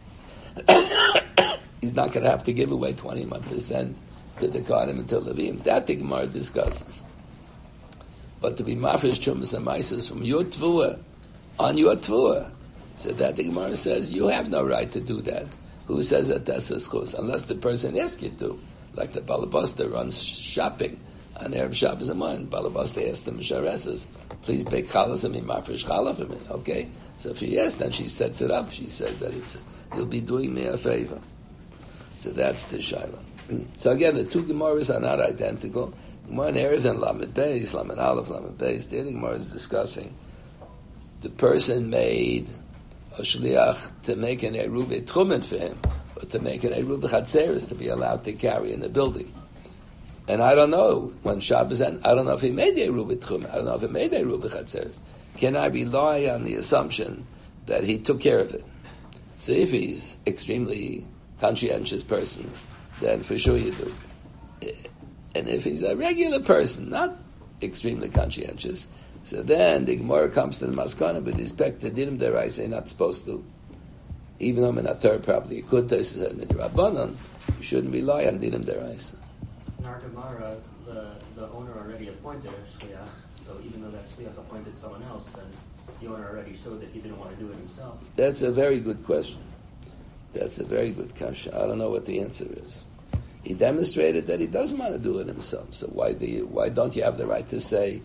He's not going to have to give away 21% to the Kohanim and to Levim. That the Gemara discusses. But to be mafresh trumas and maises from your tvua, on your tvua, so that the Gemara says, you have no right to do that. Who says that that's a schus? Unless the person asks you to. Like the Balabasta runs shopping on Erev Shabbos and mine. Balabasta asked the Mishareses, please bake challah and mafresh challah for me. Okay? So if she asks, then she sets it up. She said that you'll be doing me a favor. So that's the Shiloh. So again, the two Gemaras are not identical. Gemara in Erev and Lamed Beis, Lamed Aleph, Lamed Beis, the other Gemara is discussing the person made a shliach to make an Eruv Truman for him, or to make an Eruv Chatzeres to be allowed to carry in the building. And I don't know, when Shabbos ends, I don't know if he made the Eruv Truman, I don't know if he made the Eruv Chatzeres. Can I rely on the assumption that he took care of it? So if he's extremely conscientious person, then for sure you do. And if he's a regular person, not extremely conscientious, so then the Gemara comes to the Maskana with respect to Dinim Deraisa, you're not supposed to. Even though Minator probably could taste it in the Rabbanon, you shouldn't rely on Dinim Deraisa. In our Gemara, the owner already appointed a shliach, so even though that shliach appointed someone else, then the owner already showed that he didn't want to do it himself. That's a very good question. That's a very good question. I don't know what the answer is. He demonstrated that he doesn't want to do it himself. So why don't you have the right to say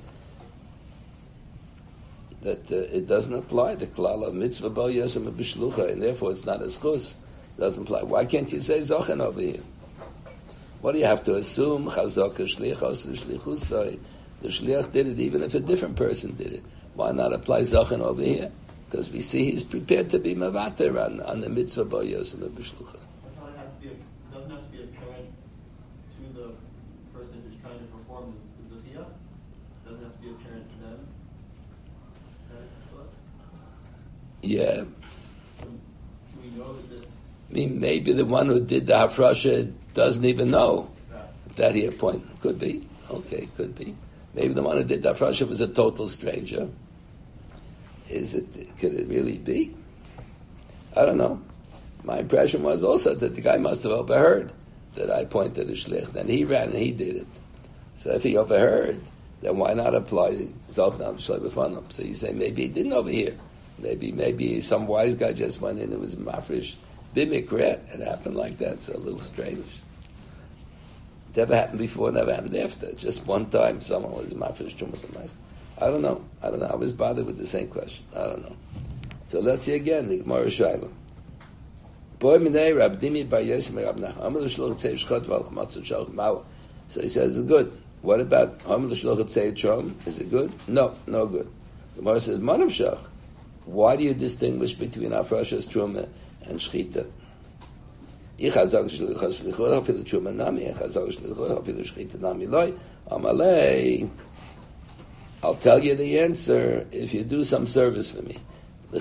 that it doesn't apply? The klal of mitzvah bo yosem b'shlucha, and therefore it's not a schus. Doesn't apply. Why can't you say zochen over here? What do you have to assume? Chazok shlichos shlichusai. The shliach did it, even if a different person did it. Why not apply zochen over here? Because we see he's prepared to be mavater on the mitzvah bo yosem b'shlucha. Doesn't have to be apparent to the person who's trying to perform the zechiyah. Doesn't have to be apparent to them. Yeah. So do we know that this? I mean, maybe the one who did the hafrasha doesn't even know that he appointed. Could be. Okay, could be. Maybe the one who did the hafrasha was a total stranger. Could it really be? I don't know. My impression was also that the guy must have overheard that I appointed a shlich. Then he ran and he did it. So if he overheard, then why not apply Zochnam Shleibafanam? So you say maybe he didn't overhear. Maybe some wise guy just went in and was mafresh bimikret. It happened like that. It's a little strange. Never happened before, never happened after. Just one time someone was mafresh Trumas nice. I don't know. I was bothered with the same question. I don't know. So let's see again the Gemara Shaila. Boy minei Rabdimi bar Yesim Rab Nachman l'shloch tzei shchot v'alchmatzu shalch ma'u. So he says it's good. What about Ham l'shloch tzei trom? Is it good? No good. The Gemara says manam shach. Why do you distinguish between Afrashas Truma and Shchita? Ich hazag shlichos shlichos afilu Truma nami. Ich hazag shlichos afilu Shchita nami loy. Amalei. I'll tell you the answer if you do some service for me. I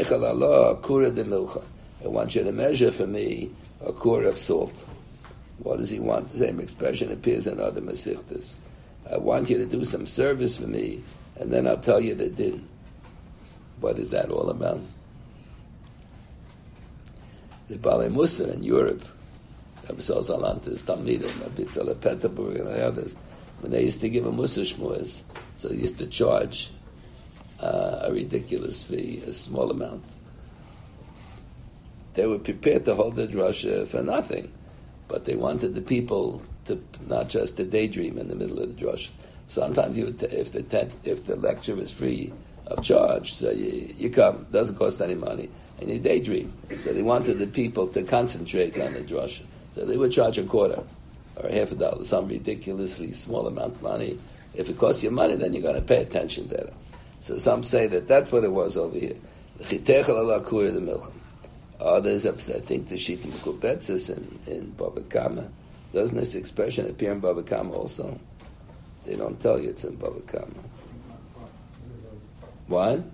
want you to measure for me a kur of salt. What does he want? The same expression appears in other Masichtas. I want you to do some service for me, and then I'll tell you the din. What is that all about? The Balei Musa in Europe, Rabbi Salantis, Talmidim, Rabbi Tzala Peterburg, and the others, when they used to give a Musa Shmuas, so they used to charge a ridiculous fee, a small amount. They were prepared to hold the drasha for nothing, but they wanted the people to not just to daydream in the middle of the drasha. Sometimes you would if the lecture was free of charge, so you come, doesn't cost any money, and you daydream. So they wanted the people to concentrate on the drasha. So they would charge a quarter or $50, some ridiculously small amount of money. If it costs you money, then you're going to pay attention better. So some say that that's what it was over here. Others, I think the Shita Mekubetzis in Bava Kama. Doesn't this expression appear in Bava Kama also? They don't tell you it's in Bava Kama. What?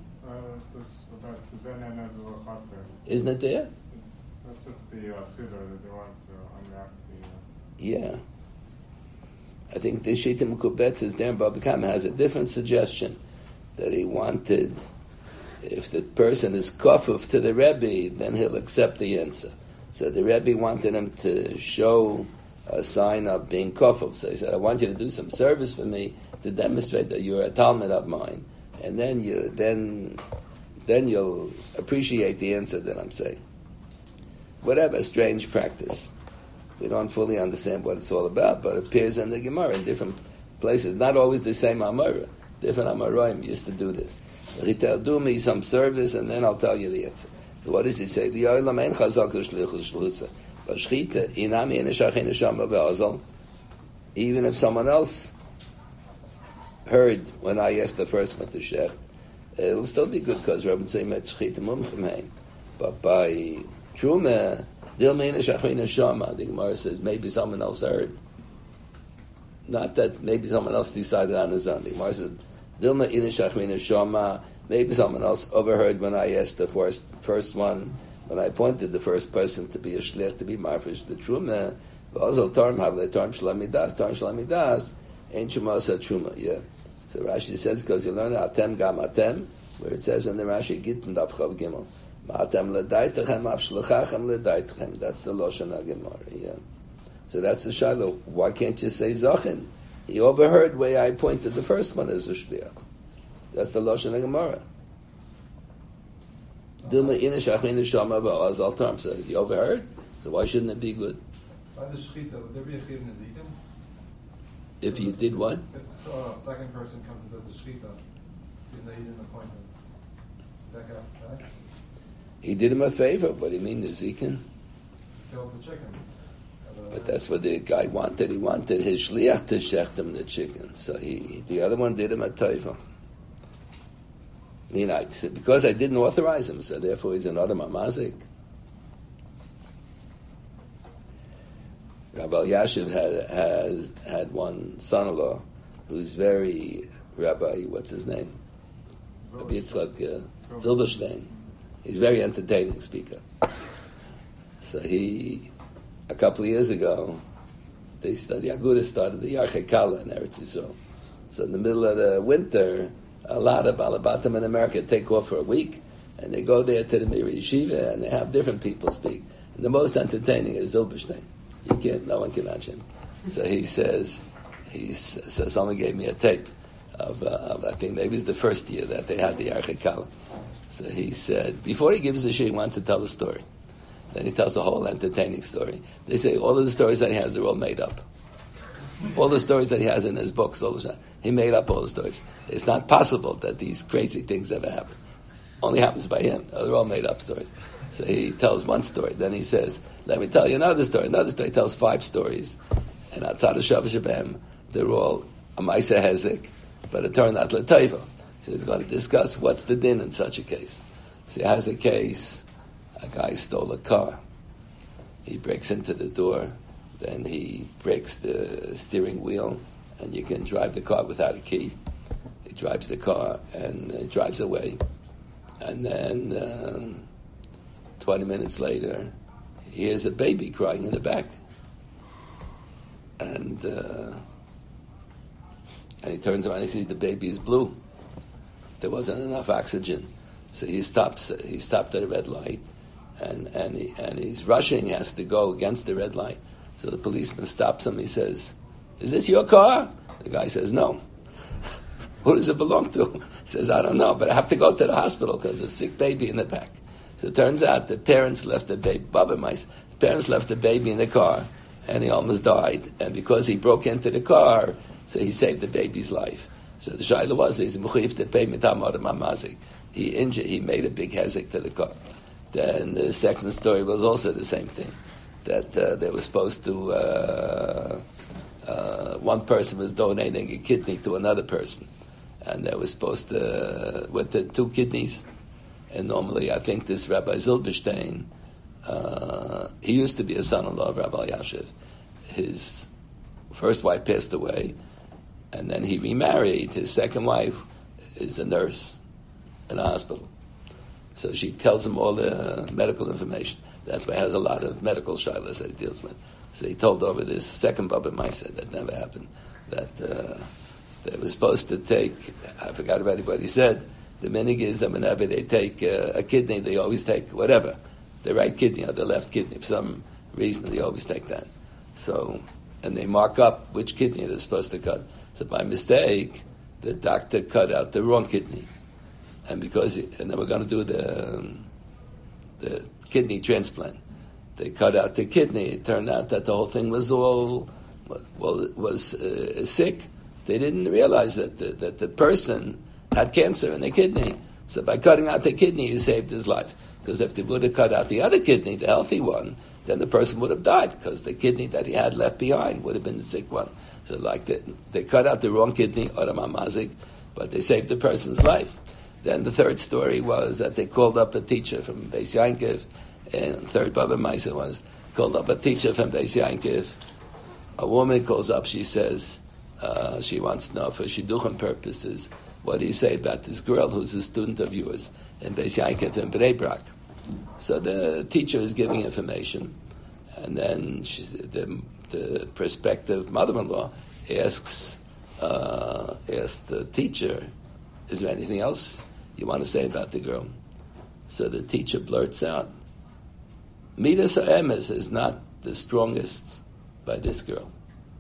Isn't it there? That's just the Siddur that they want to unwrap the... Yeah. I think the Shita Mekubetzis there in Bava Kama has a different suggestion. That he wanted, if the person is kofuf to the Rebbe, then he'll accept the answer. So the Rebbe wanted him to show a sign of being kofuf. So he said, I want you to do some service for me to demonstrate that you're a Talmud of mine. And then you'll appreciate the answer that I'm saying. Whatever, strange practice. We don't fully understand what it's all about, but it appears in the Gemara in different places. Not always the same Amora. Different Amoraim used to do this. He'll do me some service, and then I'll tell you the answer. So what does he say? Even if someone else heard when I asked the first one to shecht, it'll still be good because Rabbi say met shchita mumchim. But by Truma, the Gemara says maybe someone else heard. Not that maybe someone else decided on his own. The Gemara said, Dilma inishachmina shama. Maybe someone else overheard when I asked the first one, when I appointed the first person to be a shliach, to be marfish the truma. Also, tarm havle tarm shlamidas, ain't shuma sa truma. Yeah. So Rashi says because you learn atem gam atem, where it says in the Rashi gittin daf chav gimel, ma'atem ledaitachem avshlachachem ledaitachem. That's the lashon haGemara. Yeah. So that's the shiloh. Why can't you say zachin? He overheard where I pointed the first one as a shliach. That's the lashon haGemara. Dilma inishach inishama va'azal tarm. So he overheard. So why shouldn't it be good? By the shechita, would there be a chiyuv nezikin? If you did what? If a second person comes and does the shechita, even though he didn't appoint him, that guy, right? He did him a favor. What do you mean nezikin? Killed the chicken. But that's what the guy wanted. He wanted his shliach to shecht him the chicken. So the other one did him a taiva. I mean, I said, because I didn't authorize him, so therefore he's an Adam Amazik. Rabbi Yashiv had one son-in-law who's very, Rabbi, what's his name? Rabbi Yitzchak Zilberstein. He's a very entertaining speaker. So a couple of years ago, the Agudah started the Yarchei Kala in Eretz Yisrael. So in the middle of the winter, a lot of Alabatim in America take off for a week, and they go there to the Mir Yeshiva, and they have different people speak. And the most entertaining is Zilberstein. No one can match him. So he says, So someone gave me a tape of I think maybe it's the first year that they had the Archei Kallah. So he said, before he gives the shir, he wants to tell a story. Then he tells a whole entertaining story. They say all of the stories that he has are all made up. All the stories that he has in his books, he made up all the stories. It's not possible that these crazy things ever happen. Only happens by him. They're all made up stories. So he tells one story. Then he says, let me tell you another story. Another story. He tells 5 stories. And outside of Shavuot Shabbat, they're all a Maisa Hezek, but it turned out L'Teiva. So he's going to discuss what's the din in such a case. So he has a case, a guy stole a car. He breaks into the door, then he breaks the steering wheel, and you can drive the car without a key. He drives the car and drives away. And then 20 minutes later, he hears a baby crying in the back. And he turns around and he sees the baby is blue. There wasn't enough oxygen. So he stopped at a red light, and he's rushing. He has to go against the red light. So the policeman stops him. He says, "Is this your car?" The guy says, "No." "Who does it belong to?" He says, "I don't know, but I have to go to the hospital because there's a sick baby in the back." So it turns out the parents left the baby. The parents left the baby in the car, and he almost died. And because he broke into the car, so he saved the baby's life. So the shayla was, he's mechuyev to pay mitamar mamazik. He made a big hezek to the car. Then the second story was also the same thing, that they were supposed to, one person was donating a kidney to another person, and they were supposed to, with the 2 kidneys, and normally I think this Rabbi Zilberstein, he used to be a son-in-law of Rabbi Yashiv. His first wife passed away, and then he remarried. His second wife is a nurse in a hospital. So she tells him all the medical information. That's why he has a lot of medical shilas that he deals with. So he told over this second Baba Maisa that never happened, that they were supposed to take, I forgot about what he said, the minig is that whenever they take a kidney, they always take whatever, the right kidney or the left kidney. For some reason, they always take that. So, and they mark up which kidney they're supposed to cut. So by mistake, the doctor cut out the wrong kidney. And and they were going to do the kidney transplant. They cut out the kidney. It turned out that the whole thing was sick. They didn't realize that the person had cancer in the kidney. So by cutting out the kidney, he saved his life. Because if they would have cut out the other kidney, the healthy one, then the person would have died, because the kidney that he had left behind would have been the sick one. So like they cut out the wrong kidney, Mazik, but they saved the person's life. Then the third story was that they called up a teacher from Beis Yankiv, and third Baba Maisa was called up a teacher from Beis Yankiv. A woman calls up, she says, she wants to know for shidduchim purposes, what do you say about this girl who's a student of yours in Beis Yankiv in Bnei Brak? So the teacher is giving information, and then the prospective mother-in-law asks the teacher, "Is there anything else you want to say about the girl?" So the teacher blurts out, "Midas ha'emes is not the strongest by this girl."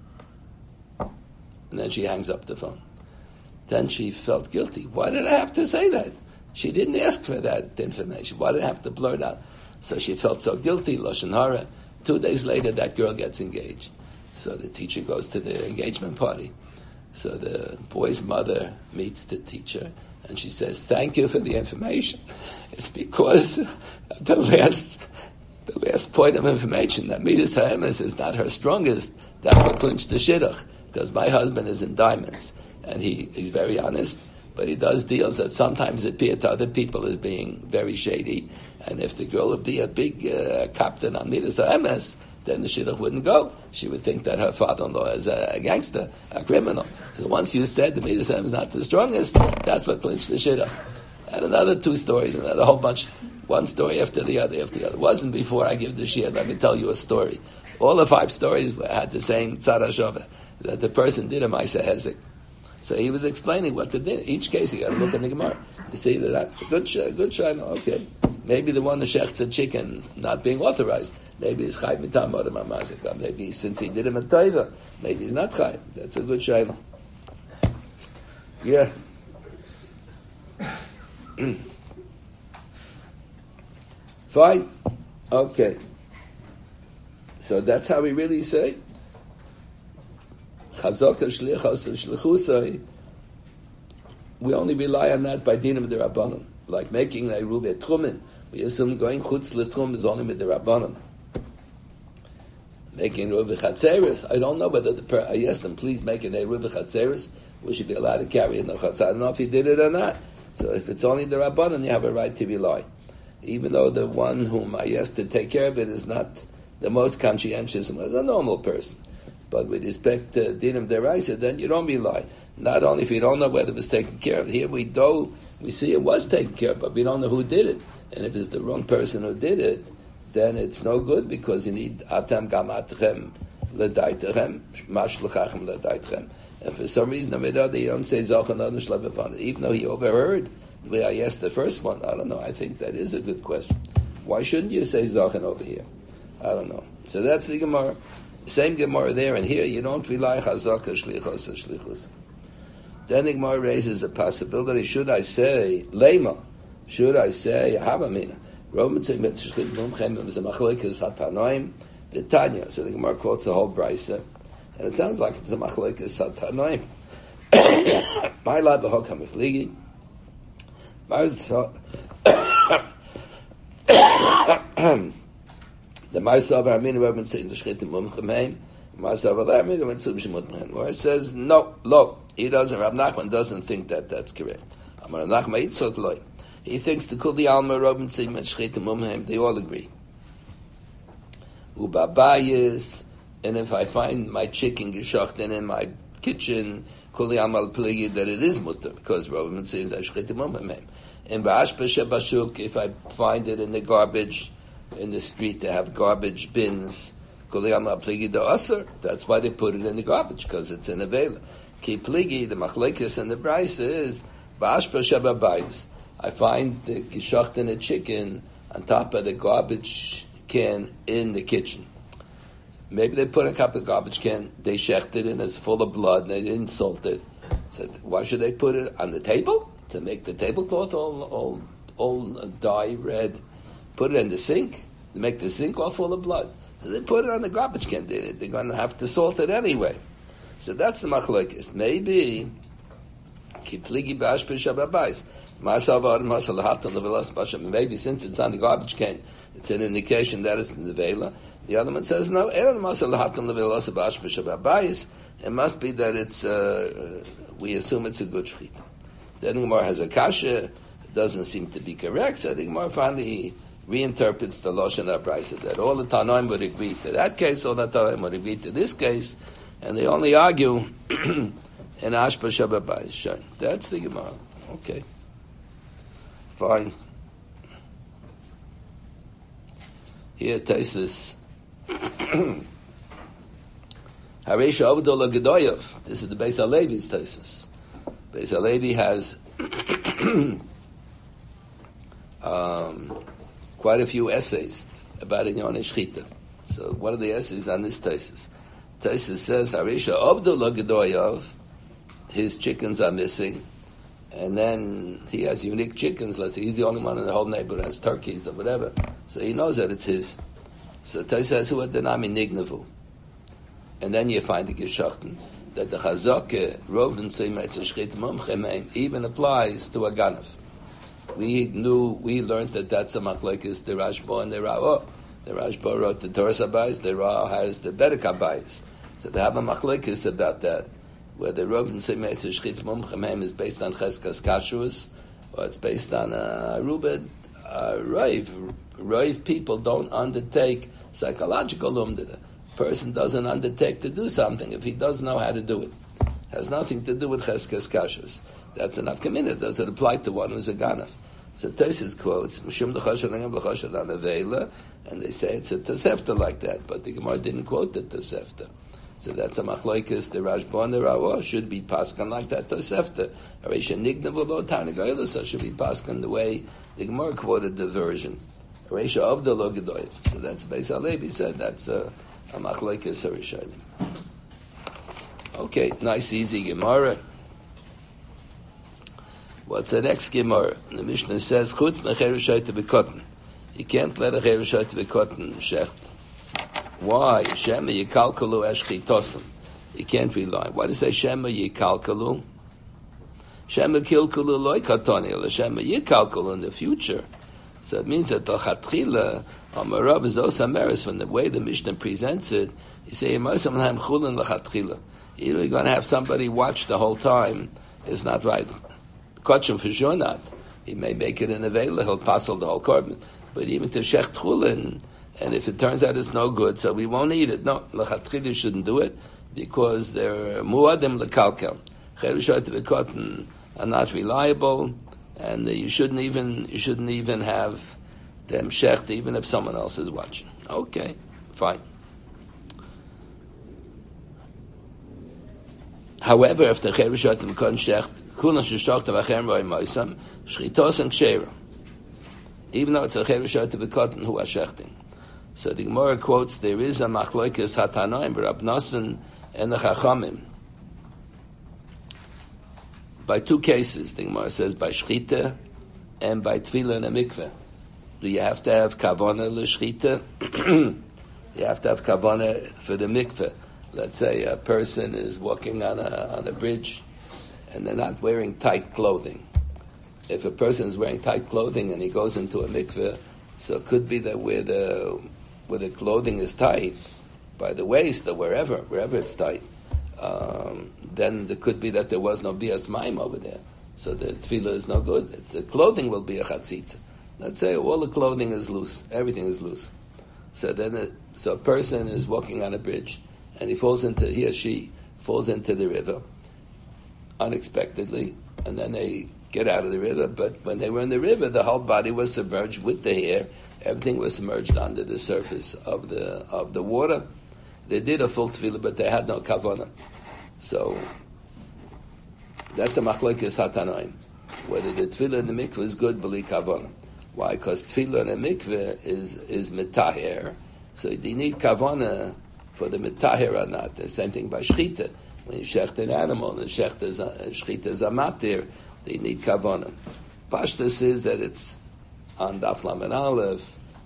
And then she hangs up the phone. Then she felt guilty. Why did I have to say that? She didn't ask for that information. Why did I have to blurt out? So she felt so guilty, Lashon Hara. 2 days later, that girl gets engaged. So the teacher goes to the engagement party. So the boy's mother meets the teacher, and she says, "Thank you for the information. It's because the last point of information, that Midas Ha'emes is not her strongest, that's what clinched the shidduch, because my husband is in diamonds, and he's very honest, but he does deals that sometimes appear to other people as being very shady, and if the girl would be a big captain on Midas Ha'emes, then the shidduch wouldn't go. She would think that her father-in-law is a gangster, a criminal. So once you said the Midas Ha'emes is not the strongest, that's what clinched the shidduch." And another 2 stories, another whole bunch, one story after the other. It wasn't before I give the shir, let me tell you a story. All the 5 stories had the same tzara shova, that the person did a Maisa Hezek. So he was explaining what to do. Each case, you got to look at the Gemara. You see that good shayla, okay. Maybe the one that shechts a chicken not being authorized. Maybe he's chayv mitam adam hamazika. Maybe since he did him a taiva, maybe he's not chayv. That's a good shayla. Yeah. Fine. Okay. So that's how we really say. Chazaka shlichos shlichusai. We only rely on that by dinim d'Rabbanan. Like making a rubeh trumin. We assume going chutz l'trum is only with the Rabbanan. Making rubeh chatzeris. I don't know whether I asked him, please make an a rubeh chatzeris. We should be allowed to carry it in the chatzar. I don't know if he did it or not. So if it's only the Rabbanan, you have a right to rely. Even though the one whom I asked to take care of it is not the most conscientious, as a normal person. But with respect to dinim deraisa, then you don't rely. Not only if you don't know whether it was taken care of. Here we see it was taken care of, but we don't know who did it. And if it's the wrong person who did it, then it's no good because you need atam gamatchem ledaitchem mashlachachem ledaitchem. And for some reason, they don't say zachan adon shlebefan. Even though he overheard the way I asked the first one, I don't know. I think that is a good question. Why shouldn't you say zachan over here? I don't know. So that's the Gemara. Same Gemara there and here. You don't rely chazaka shlichos shlichus. Then the Gemara raises a possibility. Should I say lema? Should I say havamina? Roman say mitzvah mumchem is a machlekes hatanoim. The Tanya. So the Gemara quotes the whole brisa, and it sounds like it's a machlekes hatanoim. My lab behok hamifligi. The Ma'asav Armini Rabban say in the Shchitim Mumchem Ma'asav Armini Rabban Tzum Shemut where it says no, he doesn't. Rab Nachman doesn't think that that's correct. Amar Nachman Yitzchok Loi. He thinks the Kul Alma Rabban say in Shchitim Mumchem. They all agree. Ubabayis, and if I find my chicken geshachten in my kitchen, Kul Alma Pligi that it is mutter because Rabban say in Shchitim Mumchem. In Ba'ashpa Shebashuk, if I find it in the garbage in the street, they have garbage bins. That's why they put it in the garbage, because it's in a vela. Ki pligi, the machlekes and the brisa is ba'ashpa shebabayis. I find the gishacht in a chicken on top of the garbage can in the kitchen. Maybe they put a cup of garbage can, they shecht it in, it's full of blood, and they didn't salt it. So why should they put it on the table? To make the tablecloth all dye red. Put it in the sink, to make the sink all full of blood. So they put it on the garbage can. They're going to have to salt it anyway. So that's the machlokes. Maybe kipligi b'ashpe shababais. Maybe since it's on the garbage can, it's an indication that it's in the vela. The other one says no. It must be that it's. We assume it's a good shechita. Then the Gemara has a kasha. It doesn't seem to be correct. So the Gemara finally reinterprets the Lashon HaBrisa, that all the Tanoim would agree to that case, all the Tanoim would agree to this case, and they only argue in Ashpa Shabbat. That's the Gemara. Okay. Fine. Here, Taisus. Haresha Avdullah Gedoyev. This is the Beis HaLevi's Taisus. Beis HaLevi has quite a few essays about Inyonei Shchita. So one of the essays on this Taisus. Taisus says, Harisha Abdullah Gedoyev, his chickens are missing, and then he has unique chickens. Let's say he's the only one in the whole neighborhood that has turkeys or whatever. So he knows that it's his. So Taisus says, who are the nami nignavu? And then you find the Geshachten that the Chazake, Roven Seimetz Shchit Mumchem, even applies to a Ganav. We learned that that's a machlekes, the Rashba and the Ra'ah. The Rashba wrote the Torah Sabayis, the Ra'ah has the Bedek Habayis. So they have a machlekes about that, where the Roven Seimetz Shchit Mumchem is based on Cheskas Kashrus, or it's based on Rubed Raiv. Raiv people don't undertake psychological umdida. Person doesn't undertake to do something if he doesn't know how to do it. Has nothing to do with Cheskas Kashrus. That's enough committed. Does it apply to one who's a Ganav? So Taisus quotes Mishum l'choshelang l'choshelang avela, and they say it's a Tosefta like that, but the Gemara didn't quote the Tosefta. So that's a machlokes. The Rashba and the Ra'ah should be paskan like that Tosefta. Aresha nignav lo tanagoyla, so should be paskan the way The Gemara quoted the version, Reisha of the Lo Gedoyev. So that's Beis Halevi said that's a machlokes Rishonim. Okay, nice easy Gemara. What's the next Gemara? The Mishnah says, Chutz mecherushayte bekotten. You can't let a cherushayte bekotten shecht. Why? Shema yikalkalu eshchitosim. You can't rely. Why does it say Shema yikalkalu? Shema kilkalu loy katoni, or Shema yikalkalu in the future. So it means that the chatchila, Amarav is those Amaris, when the way the Mishnah presents it, you say, you're going to have somebody watch the whole time. It's not right. Kotchim for sure not. He may make it in a veil, he'll passel the whole korban. But even to shech tchulin, and if it turns out it's no good, so we won't eat it. No, l'chatchila shouldn't do it, because they're muadim l'kalkel. Cherushot v'kotten are not reliable, and you shouldn't even have them shecht, even if someone else is watching. Okay, fine. However, if the cherushot v'kotten shecht, kulan sheshtocht v'achem ro'im moisam, shchitos and kshera. Even though it's a cherushot v'kotten who are shechting. So the Gemara quotes, there is a machlokes hatanoim, Rab Nosson and the Chachamim. By two cases, the Gemara says, by shchita and by tefillah in a mikveh. Do you have to have kavanah l'shchita? You have to have kavanah for the mikveh. Let's say a person is walking on a bridge and they're not wearing tight clothing. If a person is wearing tight clothing and he goes into a mikveh, so it could be that where the clothing is tight, by the waist or wherever it's tight, then there could be that there was no bias maim over there. So the tefillah is no good. The clothing will be a chatzitza. Let's say all the clothing is loose. Everything is loose. So then a person is walking on a bridge and he or she falls into the river unexpectedly, and then they get out of the river. But when they were in the river, the whole body was submerged with the hair. Everything was submerged under the surface of the water. They did a full tefillah, but they had no kavanah. So that's a machlokes hatanoim. Whether the tefillah in the mikveh is good, b'li kavanah. Why? Because tefillah in the mikveh is mitaher. So you need kavanah for the mitaher or not. The same thing by shchita. When you shecht an animal, the shchita is a matir, they need kavanah. Pashtus is that it's on Daf Lamed Aleph.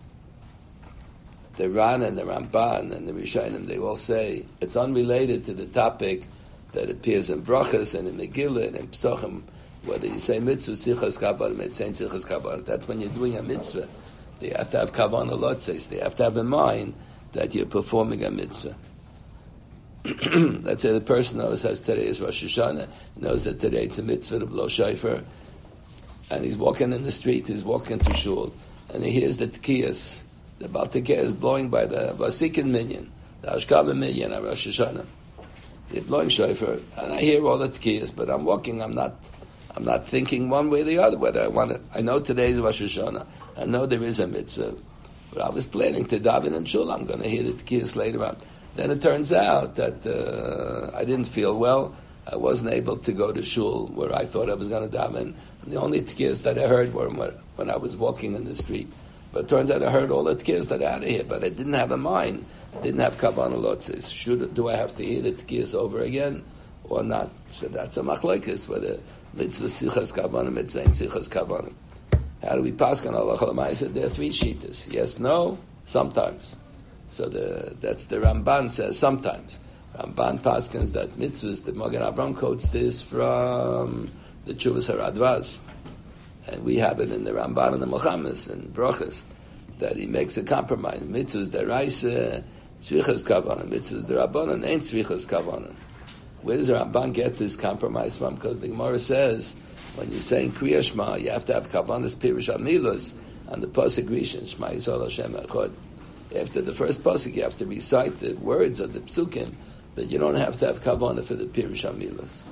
The Ran and the Ramban and the Rishonim, they all say it's unrelated to the topic that appears in Brachas and in Megillah and in Psochim, whether you say mitzvah, sichas kavanah, mitzvah, sichas kavanah. That's when you're doing a mitzvah. They have to have kavanah lotzes. They have to have in mind that you're performing a mitzvah. Let's say the person knows that today is Rosh Hashanah, knows that today it's a mitzvah to blow shofar, and he's walking in the street, he's walking to shul, and he hears the tkiyas, the Baal Tekeh is blowing by the Vasikin minyan, the Ashkaba minyan on Rosh Hashanah. He's blowing shofar, and I hear all the tkiyas, but I'm walking, I'm not thinking one way or the other whether I want it. I know today is Rosh Hashanah, I know there is a mitzvah, but I was planning to daven in shul, I'm going to hear the tkiyas later on. Then it turns out that I didn't feel well. I wasn't able to go to shul where I thought I was going to daven. And the only tkiyas that I heard were when I was walking in the street. But it turns out I heard all the tkiyas that I had to hear, but I didn't have a mind, didn't have kavanah lotzes. Do I have to hear the tkiyas over again or not? So that's a machlokes, whether mitzvah sichas kavanah, mitzvah ain't sichas kavanah. How do we pass on halacha l'maaseh? There are three shitas. Yes, no, sometimes. So that's the Ramban says sometimes. Ramban paskins that mitzvahs, the Magen Avraham quotes this from the Chuvas HaRadvaz. And we have it in the Ramban and the Milchamas and Brochus, that he makes a compromise. Mitzvahs deraisa, tzvichas kavanah. Mitzvahs derabanan, ain't tzvichas kavanah. Where does the Ramban get this compromise from? Because the Gemara says, when you're saying Kriya Shema, you have to have kavanah's pirush amilas on the pasuk Rishon, Shema Yisrael Hashem Echad. After the first pasuk, you have to recite the words of the psukim, but you don't have to have kavanah for the pirush amilas.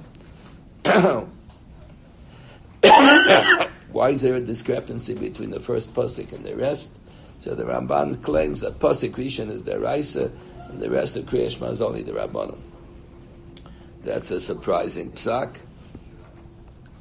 Why is there a discrepancy between the first pasuk and the rest? So the Ramban claims that pasuk Rishon is the Raisa, and the rest of Kriya Shema is only the Rabbanon. That's a surprising psak.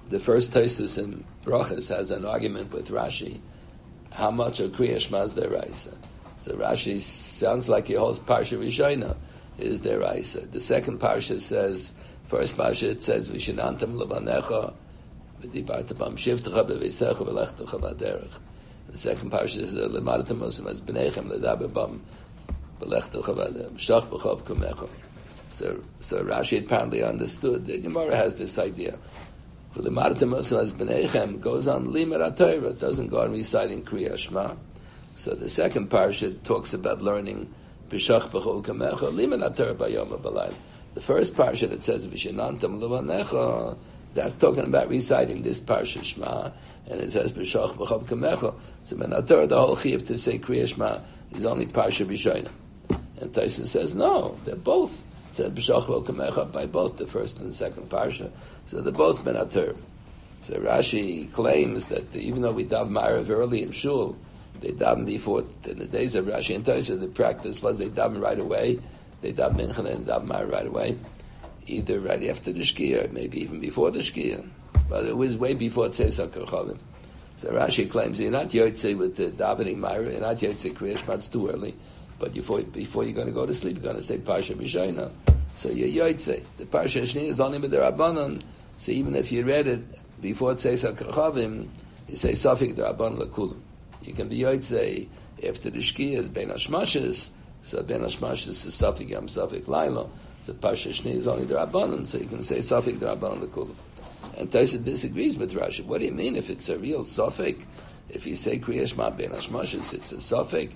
the first Tosfos in Brachos has an argument with Rashi. How much of Kriya Shema is deraisa? So Rashi sounds like he holds Parsha Rishayna is deraisa. The second Parsha says, first Parsha it says Vishinantam Levanecha v'dibarta bam shivtecha b'veisecha v'lechtecha v'derech. The second Parsha is Lemadatam Mosem as B'neichem ledaber bam v'lechtecha v'derech shach b'chov kumecha. So Rashi apparently understood. The Gemara has this idea. For the Lemadatam Mosem as B'neichem goes on Limer HaTorah, it doesn't go on reciting Kriya Shema. So the second Parsha talks about learning B'shach b'chov kumecha Limer HaTorah b'yom ha'balayla. The first Parsha that says Vishinantam Levanecha, that's talking about reciting this Parsha Shema, and it says B'shach b'chov kumecha. So when the whole chiyuv to say Kriya Shema is only Parsha Rishayna. And Tyson says no, they're both. It says B'shach b'chov kumecha by both the first and the second Parsha. So they're both Ben HaTorah. So Rashi claims that even though we daven Ma'ariv early in Shul, they daven before, in the days of Rashi and Tyson, the practice was they daven right away. They daven Mincha and daven Ma'ariv right away. Either right after the Shkia, maybe even before the Shkia. But it was way before Tzeis HaKochavim. So Rashi claims you're not Yotzei with the davening Ma'ariv, you're not Yotzei Kriya Shema, it's too early. But before you're going to go to sleep, you're going to say Parsha Rishayna. So you're Yotzei. The Parsha Shni is only with the Rabbanon. So even if you read it before Tzeis HaKochavim, you say Safik the Rabbanon L'kulim. You can be Yotzei after the Shkia is Ben Hashmashes. So Ben Hashmashes is Safik Yam Safik Laila. So Parsha Shni is only the Rabbanon, so you can say Safik the Rabbanon L'kulim. And Taisa disagrees with Rashi. What do you mean if it's a real Safik? If you say Kriya Shema Ben Hashmashes, it's a Safik.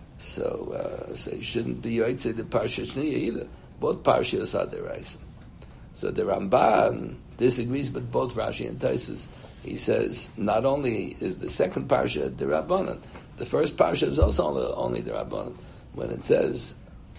So you shouldn't be Yotzei the Parsha Shni either. Both Parshas are deraisa. So the Ramban disagrees with both Rashi and Taisus. He says not only is the second Parsha the Rabbanon, the first Parsha is also only the Rabbanon. When it says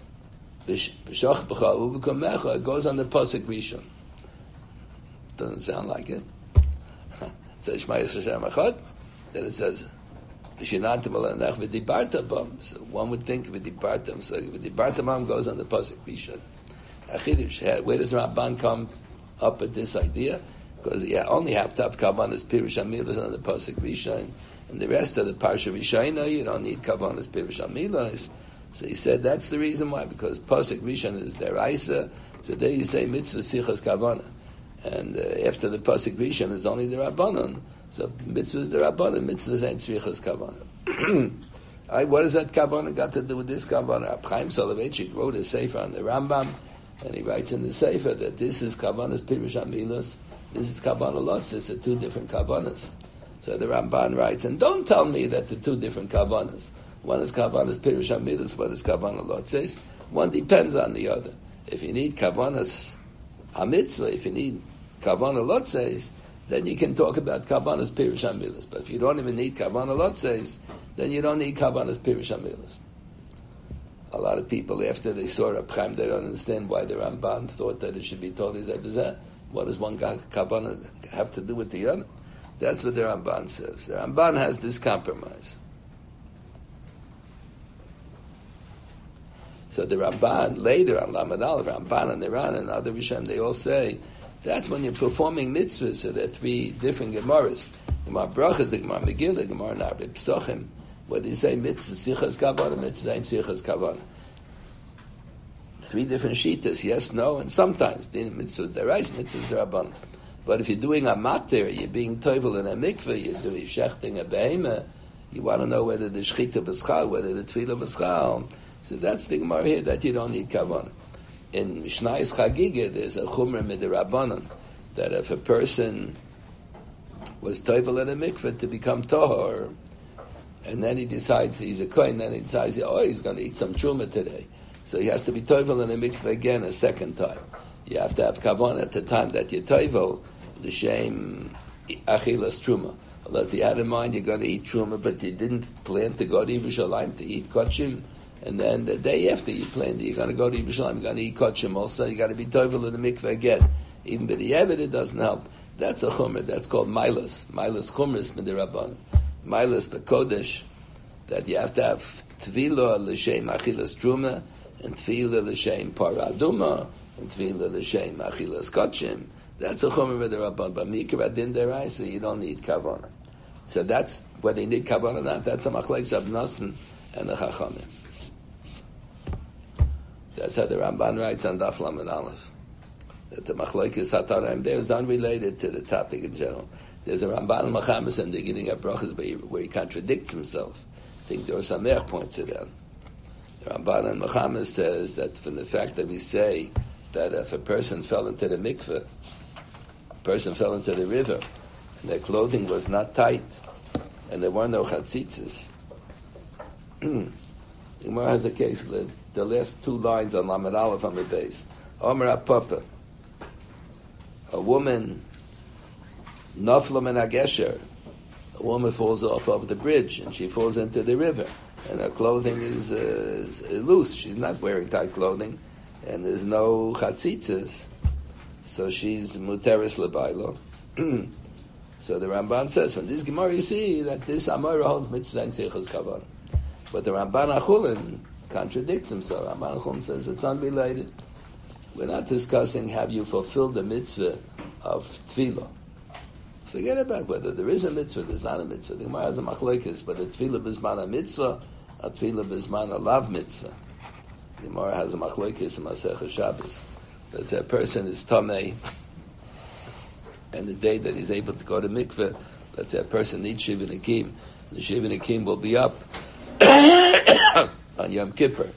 B'shach b'cha u'v'kamecha, it goes on the pasuk Rishon. Doesn't sound like it. It says Shema Yisrael Hashem Echad. Then it says V'shinantam alanech v'dibarta bam. So one would think v'dibartam. So v'dibarta bam goes on the pasuk Rishon. Achidush. Where does Ramban come up with this idea? Because you only have to have Kavanas Pirush Amilas on the pasuk Rishon, and the rest of the Parsha Rishayna you don't need Kavanas Pirush Amilas. So he said that's the reason why, because pasuk Rishon is deraisa. So there you say mitzvah sichas kavana, and after the pasuk Rishon is only the Rabbanon. So mitzvah is the Rabbanon, mitzvah ain't sichas kavana. What does that kavana got to do with this kavana? Chaim Soloveitchik wrote a sefer on the Rambam, and he writes in the sefer that this is kavanas pirush amilas, this is kavana lotzis, are two different kavanas. So the Ramban writes, and don't tell me that the two different kavanas. One is kavanas pirush amilas, one is kavana lotzis. One depends on the other. If you need kavanas hamitzvah, if you need kavana lotzis, then you can talk about kavanas pirush amilas. But if you don't even need kavana lotzis, then you don't need kavanas pirush amilas. A lot of people, after they saw Reb Chaim, they don't understand why the Ramban thought that it should be told as Ebezeh. What does one kavana have to do with the other? That's what the Ramban says. The Ramban has this compromise. So the Ramban, later on Lamed Aleph, Ramban and Iran and other Rishonim, they all say, that's when you're performing mitzvahs, so there are three different Gemaras. Gemara Brachas, the Gemara Megillah, Gemara Narbe Pesachim, where they say mitzvah sichas kavana, mitzvah ain't sichas kavana. Three different shitas, yes, no, and sometimes the mitzvah derais, mitzvah derabban. But if you're doing a matir, you're being toivel in a mikveh, you're doing shechting a behemah, you want to know whether the shechita b'schal, whether the tefillah b'schal. So that's the Gemara here that you don't need kavana. In Mishnayos Chagiga, there's a chumrah midrabbanan that if a person was toivel in a mikveh to become tohor, and then he decides he's a kohen, then he decides, he's going to eat some truma today. So he has to be toivel in a mikveh again a second time. You have to have kavanah at the time that you're toivel, the shame achilas truma. Unless you had in mind you're going to eat truma, but you didn't plan to go to Yerushalayim to eat kochim, and then the day after you planned that you're going to go to Yerushalayim, you're going to eat kochim also, you got to be toivel in the mikveh again. Even b'di'evet it doesn't help. That's a chumrah. That's called milas. Milas chumras midirabban. Milas b'kodesh, that you have to have tefillah l'shem achilas truma, and tefillah l'shem paraduma, and tefillah l'shem achilas kochim. That's a chomer with the Rabban. But mikra din deraisa, you don't need kavana. So that's whether you need kavana or not. That's a machlekes of Nosson and the Chachamim. That's how the Ramban writes on Daf Lamed Aleph. That the machlekes hataraim there is unrelated to the topic in general. There's a Ramban and Machamis and the beginning of brachas where he contradicts himself. I think there was Sameach points it out. The Ramban and Machamis says that from the fact that we say that if a person fell into the mikveh, a person fell into the river, and their clothing was not tight, and there were no chatzitzes. The Gemara has a case, the last two lines on Lamed Aleph on the base. Omer HaPapa, a woman, Nafla min HaGesher, a woman falls off of the bridge, and she falls into the river, and her clothing is loose. She's not wearing tight clothing, and there's no chatzitzes, so she's muteris lebailo. So the Ramban says, from this Gemara you see that this Amora holds mitzvah and seichos kavanah. But the Ramban Achulin contradicts himself. Ramban Achulin says it's unrelated. We're not discussing have you fulfilled the mitzvah of tefillah. Forget about whether there is a mitzvah, there's not a mitzvah. The Gemara has a machlekes, but the tefillah bisman a mitzvah, a tefillah bisman a lav mitzvah. The Gemara has a machlekes in Masechah Shabbos. That a person is tamei, and the day that he's able to go to mikveh, let's say a person needs Shiva Nakim. The Shiva Nakim will be up on Yom Kippur.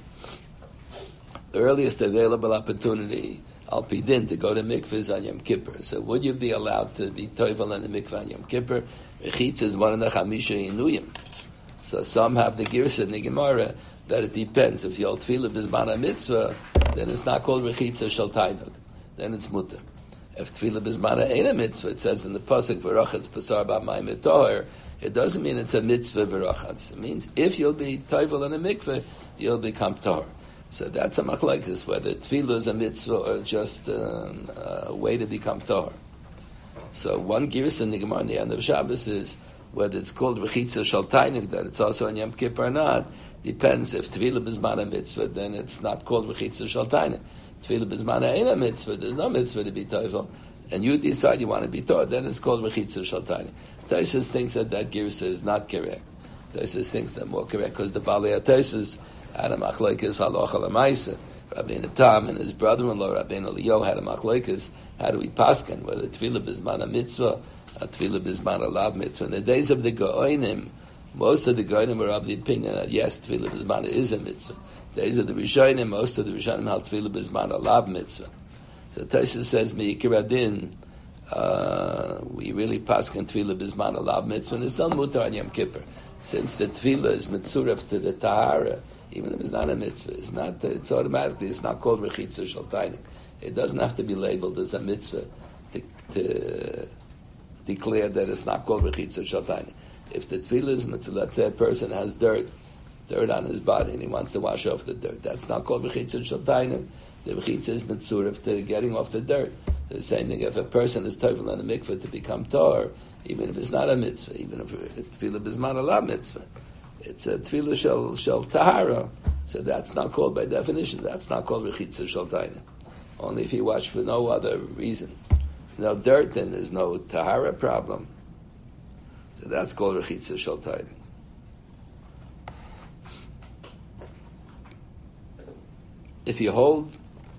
The earliest available opportunity, Al Pidin, to go to mikveh is on Yom Kippur. So would you be allowed to be toivel in the mikveh on Yom Kippur? Rechitz is one of the Chamisha Inuyim. So some have the girsa in the Gemara that it depends. If you're tefillah b'zman mitzvah, then it's not called rechitza shel tainug. Then it's mutter. If tefillah b'zman ain't a mitzvah, it says in the pasuk v'rachatz pasar b'mayim toher. It doesn't mean it's a mitzvah v'rachatz. It means if you'll be toivel in a mikveh, you'll become toher. So that's a machlekes, whether tefillah is a mitzvah or just a way to become toher. So one girsa in the Gemara in the end of Shabbos is whether it's called rechitza shel tainug, that it's also on Yom Kippur or not. Depends. If tefillah b'zman a mitzvah, then it's not called rechitza shel tainug. Tefillah b'zman ain't a mitzvah. There's no mitzvah to be toivel, and you decide you want to be toivel, then it's called rechitza shel tainug. Taisus thinks that girsa is not correct. Taisus thinks that more correct because the Balei Taisus had a machlekes halacha l'maisa. Rabbeinu Tam and his brother-in-law Rabbeinu Eliyahu had a machlekes. How do we pasken whether tefillah b'zman a mitzvah, or tefillah b'zman a lav mitzvah? In the days of the Gaonim, most of the Gaonim were of the opinion that yes, tefillah b'zman is a mitzvah. Days of the Rishonim, most of the Rishonim held tefillah b'zman a lav mitzvah. So Taisus says me'ikir adin, we really pasken tefillah b'zman a lav mitzvah, and it's still mutar on Yom Kippur, since the tefillah is mitzuref to the tahara. Even if it's not a mitzvah, it's not. It's automatically. It's not called rechitza shel tainug. It doesn't have to be labeled as a mitzvah to declare that it's not called rechitza shel tainug. If the tefillah is mitzvah, let's say a person has dirt on his body and he wants to wash off the dirt, that's not called rechitza shel tainug. The rechitza is mitzuref to getting off the dirt. The same thing. If a person is toivel in a mikveh to become tor, even if it's not a mitzvah, even if tefillah is not a la mitzvah. It's a tefillah shel tahara, so that's not called by definition. That's not called rechitza shel tainug. Only if you wash for no other reason, no dirt, and there's no tahara problem. So that's called rechitza shel tainug. If you hold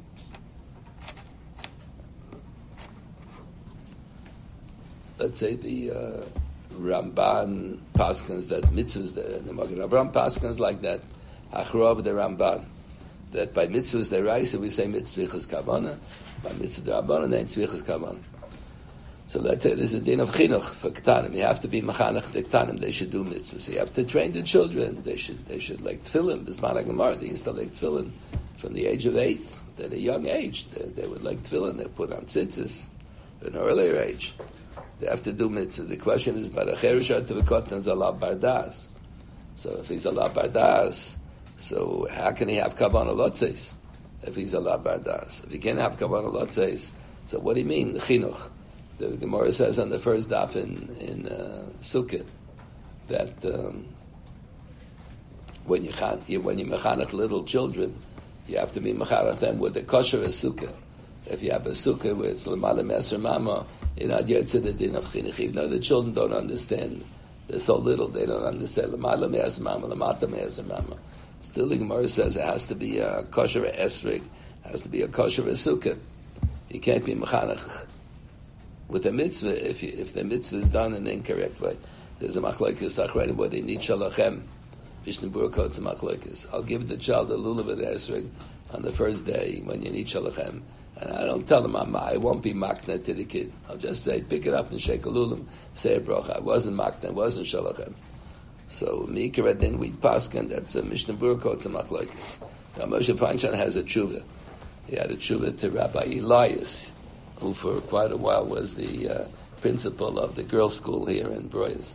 let's say the Ramban paskins that mitzvahs, the Magen Avraham paskins like that, Achrov the Ramban, that by mitzvahs deraisa we say mitzvichas kavana, by mitzvah derabbanan then tzvichas kavana. So let's say there's a din of chinuch for ktanim. You have to be machanech the ktanim. They should do mitzvahs. So you have to train the children. They should like tefillin. Bisman HaGemara, they used to like tefillin from the age of 8 at a young age. They would like tefillin. They put on tzitzis at an earlier age. They have to do mitzvah. The question is, but a cherush to the katan is a la bardas. So if he's a la bardas, so how can he have kavanah lotzes? If he's a la bardas, if he can't have kavanah lotzes, so what do you mean the chinuch? The Gemara says on the first daf in Sukkot that when you mechanech little children, you have to be mechanech them with the kosher sukkah. If you have a sukkah where it's l'mala me'asr mama, you're not yotze the din of chinuch. Even though the children don't understand, they're so little, they don't understand l'mala me'asr mama, l'mata me'asr mama. Still, the Gemara says it has to be a kosher esrig, has to be a kosher sukkah. You can't be mechanech with a mitzvah if the mitzvah is done in an incorrect way. There's a machlokes achronim where they need shalachem. Mishnah Berurah quotes a machlokes. I'll give the child a lulav and esrig on the first day when you need shalachem. And I don't tell them I won't be makna to the kid. I'll just say, pick it up and shake a lulam, say a bracha. I wasn't makna, I wasn't shalachem. So Mikra then we paskin, that's a Mishnah Berurah quotes a machlokes. Now Moshe Feinstein has a tshuva. He had a tshuva to Rabbi Elias, who for quite a while was the principal of the girls' school here in Broyes.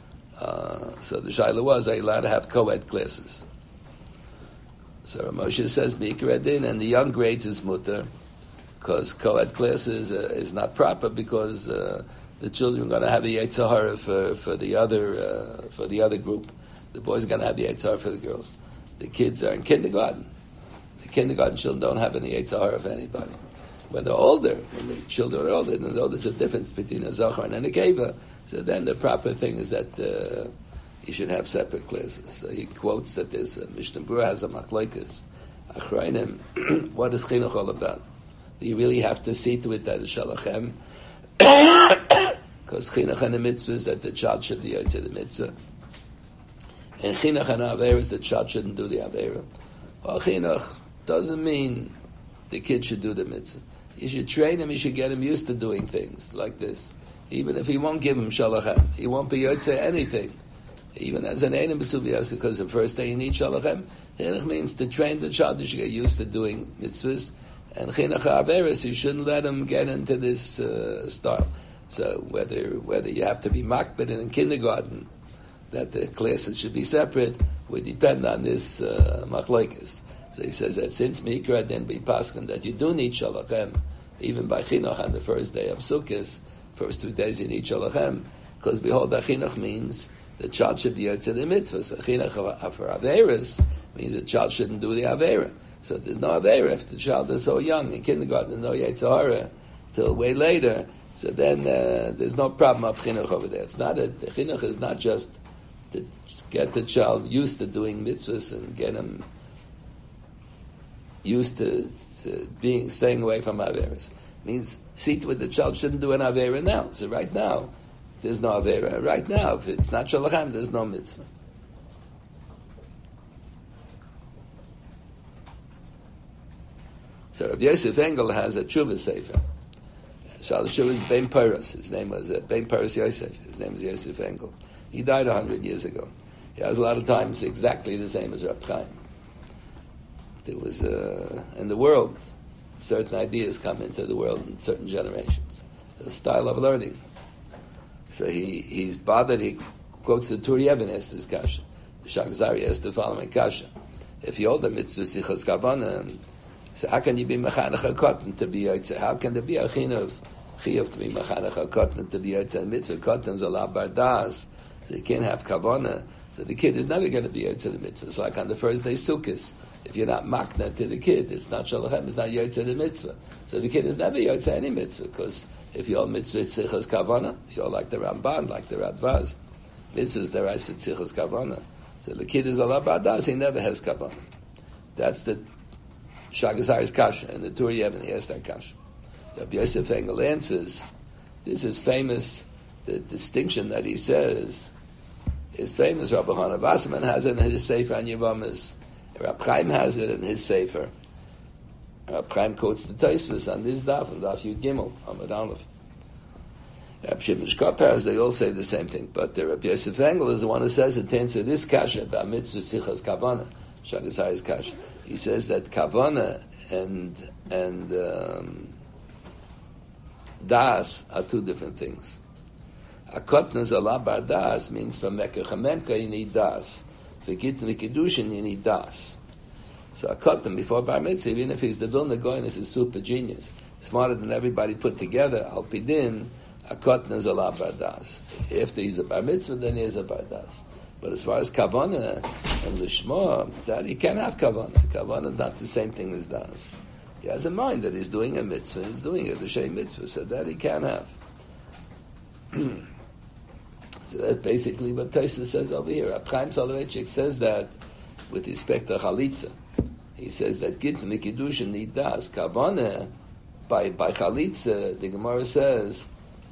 So the shaila was, are you allowed to have co-ed classes? So Moshe says Mikra din, and the young grades is mutter, because co-ed classes is not proper because the children are going to have the Yetzer Hara for the other group. The boys are going to have the Yetzer Hara for the girls. The kids are in kindergarten. The kindergarten children don't have any Yetzer Hara for anybody. When they're older, when the children are older, then there's a difference between a Zohar and a Nekeva. So then the proper thing is that you should have separate classes. So he quotes that there's Mishnah Berurah has a machlokes achronim. What is chinuch all about? Do you really have to see to it that it's shalachem? Because chinuch and the mitzvah is that the child should be yotze the mitzvah. And chinuch and avera is that the child shouldn't do the avera. Well, chinuch doesn't mean the kid should do the mitzvah. You should train him, you should get him used to doing things like this. Even if he won't give him shalachem, he won't be yotze anything. Even as an einim b'tzuviyas, because the first day you need shalachem, chinuch means to train the child, you should get used to doing mitzvahs. And chinuch averis, you shouldn't let him get into this style. So whether you have to be makbid in kindergarten, that the classes should be separate, would depend on this machlokes. So he says that since Mikra then be paskin that you do need shalachem, even by chinuch on the first day of Sukkot, first 2 days you need shalachem, because behold, that chinuch means the child should be yotze the mitzvah. So chinuch for averis means the child shouldn't do the avera. So there's no avera if the child is so young in kindergarten, no Yetzer Hara till way later. So then there's no problem of chinuch over there. It's not the chinuch is not just to get the child used to doing mitzvahs and get him used to staying away from averas. It means see to it the child shouldn't do an avera now. So right now there's no avera. Right now, if it's not shalachem, there's no mitzvah. So Rabbi Yosef Engel has a tshuva sefer. Shalosh tshuva is Ben Peres. His name was Ben Peres Yosef. His name is Yosef Engel. He died 100 years ago. He has a lot of times exactly the same as Reb Chaim. There was in the world, certain ideas come into the world in certain generations. A style of learning. So he's bothered. He quotes the Turi Even asked this kasha. The Shagzari asked the following kasha: if you hold the mitzvah sichas kavana, so how can you be mechanech a cotton to be yotze? How can there be a chiyuv to be mechanech a cotton to be yotze? Mitzvah cotton's a la bardas, so you can't have kavana. So the kid is never going to be yotze the mitzvah. It's like on the first day Sukkot. If you're not makna to the kid, it's not shalachem, it's not yotze the mitzvah. So the kid is never yotze any mitzvah, because if your mitzvah is tzichas kavana, if you're like the Ramban, like the Radvaz, mitzvah is the rice tzichas kavana. So the kid is a la bardas, he never has kavana. That's the Shagazari's kasha, and the Turi Even he asked that kasha. Rabbi Yosef Engel answers, this is famous, the distinction that he says is famous. Rabbi Hana Wasserman has it in his Sefer on Yevamis. Rabbi Chaim has it in his Sefer. Rabbi Chaim quotes the Tosfos on this daf, and daf Yud Gimel, Amud Aleph. Rabbi Shimon Shkop has, they all say the same thing, but Rabbi Yosef Engel is the one who says it to answer this kasha about mitzvah sichas kavana, Shagazari's kasha. He says that kavana and das are two different things. A kotnas ala bar das means for mekach hamemka you need das. For gittin v'kedushin you need das. So a kotnan before bar mitzvah, even if he's the Vilna Goyen, is a super genius, smarter than everybody put together, al pidin, a kotnas ala bar das. If he's a bar mitzvah, then he is a bar das. But as far as kavana and lishma, that you can't have kavana. Kavana is not the same thing as das. He has in mind that he's doing a mitzvah, he's doing a l'shem mitzvah, so that he can have. So that's basically what Tosfos says over here. Reb Chaim Soloveitchik says that with respect to chalitza. He says that Gittin the Kiddushin need das. Kavanah, by chalitza, the Gemara says,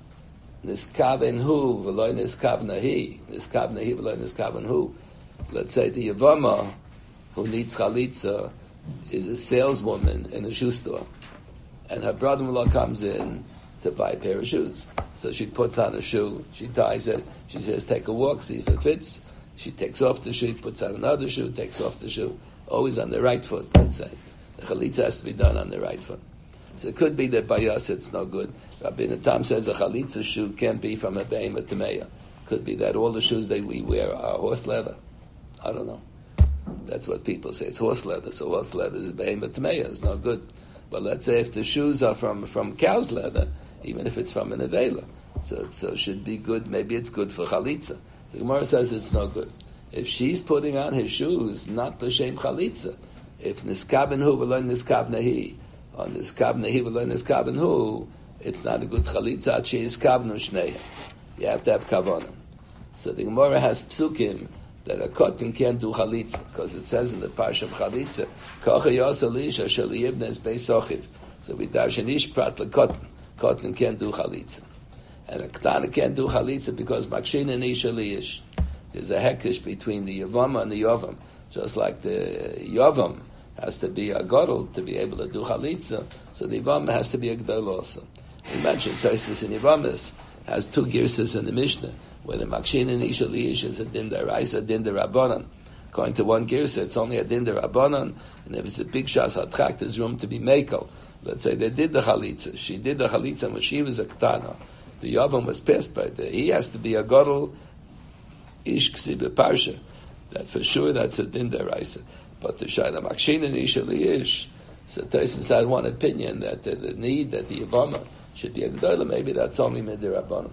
Niskaven hu, v'loy niskav nahi. Niskav nahi, v'loy niskaven hu. Let's say the Yavama, who needs chalitza, is a saleswoman in a shoe store. And her brother-in-law comes in to buy a pair of shoes. So she puts on a shoe, she ties it, she says, take a walk, see if it fits. She takes off the shoe, puts on another shoe, takes off the shoe. Always on the right foot, let's say. The chalitza has to be done on the right foot. So it could be that by us it's no good. Rabbi Natam says a chalitza shoe can't be from a behemoth tameya. Could be that all the shoes that we wear are horse leather. I don't know. That's what people say. It's horse leather. So horse leather is a behemoth tameya. It's no good. But let's say if the shoes are from cow's leather, even if it's from an avela, so it should be good. Maybe it's good for chalitza. The Gemara says it's no good. If she's putting on his shoes, not l'shem chalitza, if niskaben hu v'lo niskav nahi, or niskav nahi v'lo niskaben hu, it's not a good chalitza. She is kavnu shnei. You have to have kavanah. So the Gemara has psukim that a cotton can't do chalitza because it says in the parsha of chalitza, kocha yosel isha shel yibnes beisochiv. So we darshan ish prat lekotton. Cotton can't do chalitza, and a ktana can't do chalitza because makshin and isha liish. There's a hekesh between the Yavam and the Yavam. Just like the Yavam has to be a gadol to be able to do chalitza, so the Yavam has to be a gadol also. We mentioned Tosfos in Yavamis has two girsas in the Mishnah, where the Makshin and Isha Liish is a din deraisa, din derabanan. According to one girsa, it's only a din derabanan, and if it's a big shas hatchak, there's room to be mekel. Let's say they did the chalitza. She did the chalitza when she was a ktana. The Yavam was passed by the. He has to be a gadol ish ksibe parsha. That for sure that's a din deraisa. But the shayla makshin and isha liish. So Tosfos had one opinion that the need that the Yavama should be a gedola. Maybe that's only midirabbanan.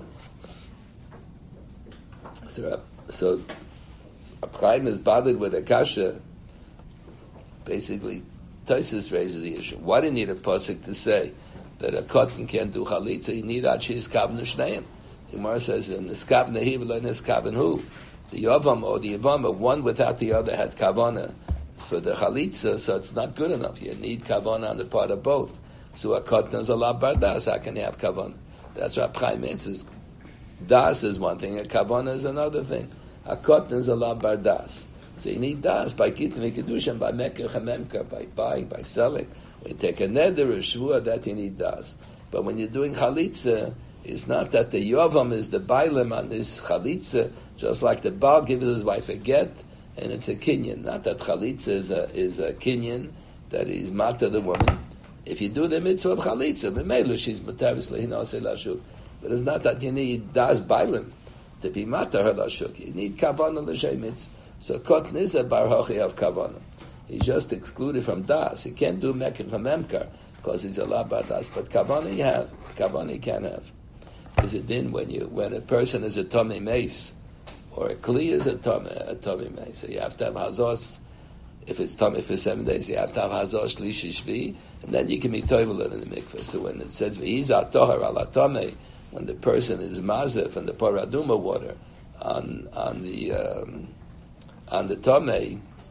So Chaim is bothered with a kasha. Basically, Tosfos raises the issue. Why do you need a pasuk to say that a cotton can't do chalitza? You need achis kavnu shneim. The Gemara says in niskav nahi v'lo niskav hu. The Yavam or the Yavama, one without the other had kavana for the chalitza, so it's not good enough. You need kavana on the part of both. So a cotton is a la bar das. How can you have kavana? That's what Chaim answers. Das is one thing, a kavana is another thing. A cotton is a la bar das. So you need das by kittin v'kedushin, by mekach and memka, by buying, by selling. When you take a neder or shvua, that you need das. But when you're doing chalitza, it's not that the Yavam is the bailim on this chalitza, just like the Baal gives his wife a get, and it's a kinyan. Not that chalitza is a kinyan, that is mata the woman. If you do the mitzvah of chalitza, b'meilu she's mutavis lehinaseh lashuk. But it's not that you need das bailim to be mata her lashuk. You need kavanah l'shem mitzvah. So cotton is a bar hochi of kavanah. He's just excluded from das. He can't do mekach hamemkar because he's a la bar das. But kavanah you have. Kavanah you can have. Is it then when a person is a tomei meis or a kli is a tomei meis? So you have to have hazos. If it's tomei for 7 days, you have to have hazos shlishi shvi, and then you can be toivel in the mikveh. So when it says v'izah tohar ala tomei, when the person is mazef and the paraduma water on the tomei,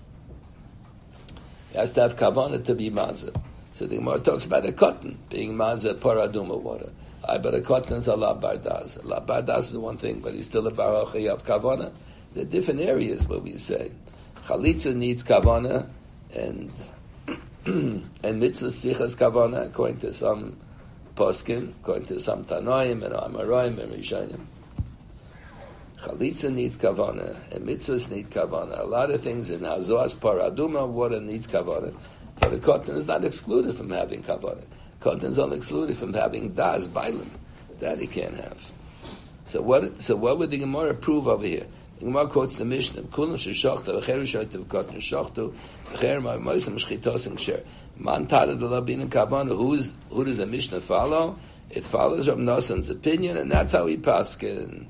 he has to have kavanah to be mazef. So the Gemara talks about a cotton being mazef paraduma water. But a cotton is a la bardas. La bardas is the one thing, but he's still a barochi of kavana. There are different areas where we say chalitza needs kavana and mitzvah sichas kavana, according to some poskim, according to some tanoim and amaroim and rishonim. Chalitza needs kavana and mitzvahs need kavana. A lot of things in hazoas paraduma water needs kavana, but a cotton is not excluded from having kavana. Cotton is only excluded from having das bailim. That he can't have. So what would the Gemara prove over here? The Gemara quotes the Mishnah. Kulam sheshachta v'cheru shoytev cotton shachtu v'cheru ma'amosim shchitos and ksher. Man tada d'labin and kavana. Who does the Mishnah follow? It follows Rav Noson's opinion, and that's how he paskin.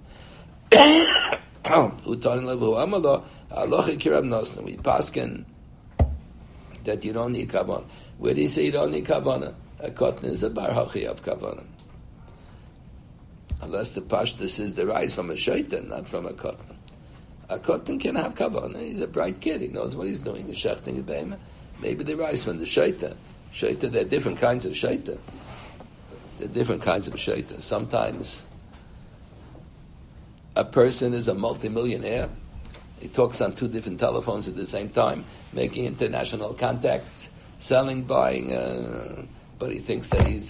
Who taught in levu amalo halacha ki Rav Noson. We paskin that you don't need kavana. Where do you say you don't need kavana? A cotton is a bar hachi of kavana. Unless the pashtus is derived from a shaitan, not from a cotton. A cotton can have kavana. He's a bright kid. He knows what he's doing. He's shechting a behemoth. Maybe they rise from the shaitan. Shaitan, there are different kinds of shaitan. There are different kinds of shaitan. Sometimes a person is a multimillionaire. He talks on 2 different telephones at the same time, making international contacts, selling, buying, but he thinks that he's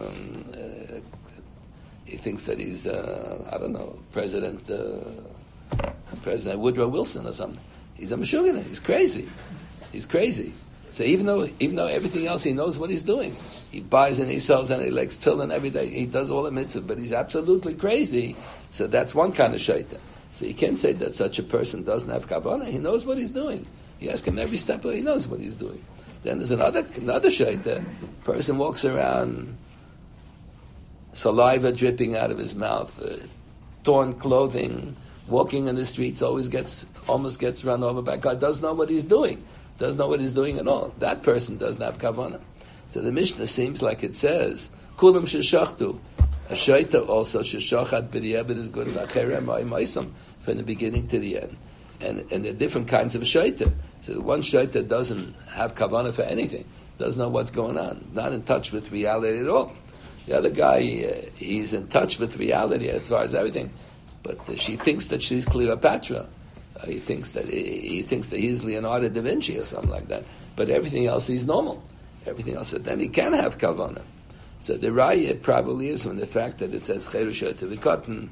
I don't know, President Woodrow Wilson or something. He's a meshugana. He's crazy. So even though everything else he knows what he's doing, he buys and he sells and he likes tefillin every day. He does all the mitzvah, but he's absolutely crazy. So that's one kind of shaitan. So you can't say that such a person doesn't have kavanah. He knows what he's doing. You ask him every step, he knows what he's doing. Then there's another shaitan. Person walks around, saliva dripping out of his mouth, torn clothing, walking in the streets, almost gets run over by a car. Doesn't know what he's doing. Doesn't know what he's doing at all. That person doesn't have kavanah. So the Mishnah seems like it says, Kulam sheshachtu. A shaita also sheshachat b'di'ebed is good from the beginning to the end. And there are different kinds of shaita. So one shaita doesn't have kavanah for anything. Doesn't know what's going on. Not in touch with reality at all. The other guy, he's in touch with reality as far as everything. But she thinks that she's Cleopatra. He thinks that he's Leonardo da Vinci or something like that. But everything else he's normal. Everything else, then he can have kavanah. So the raya probably is from the fact that it says cheru shaita v'katan.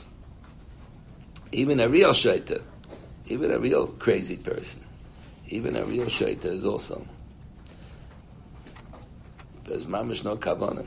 Even a real shaita, even a real crazy person, even a real shaita is also. There's mamish no kavanah.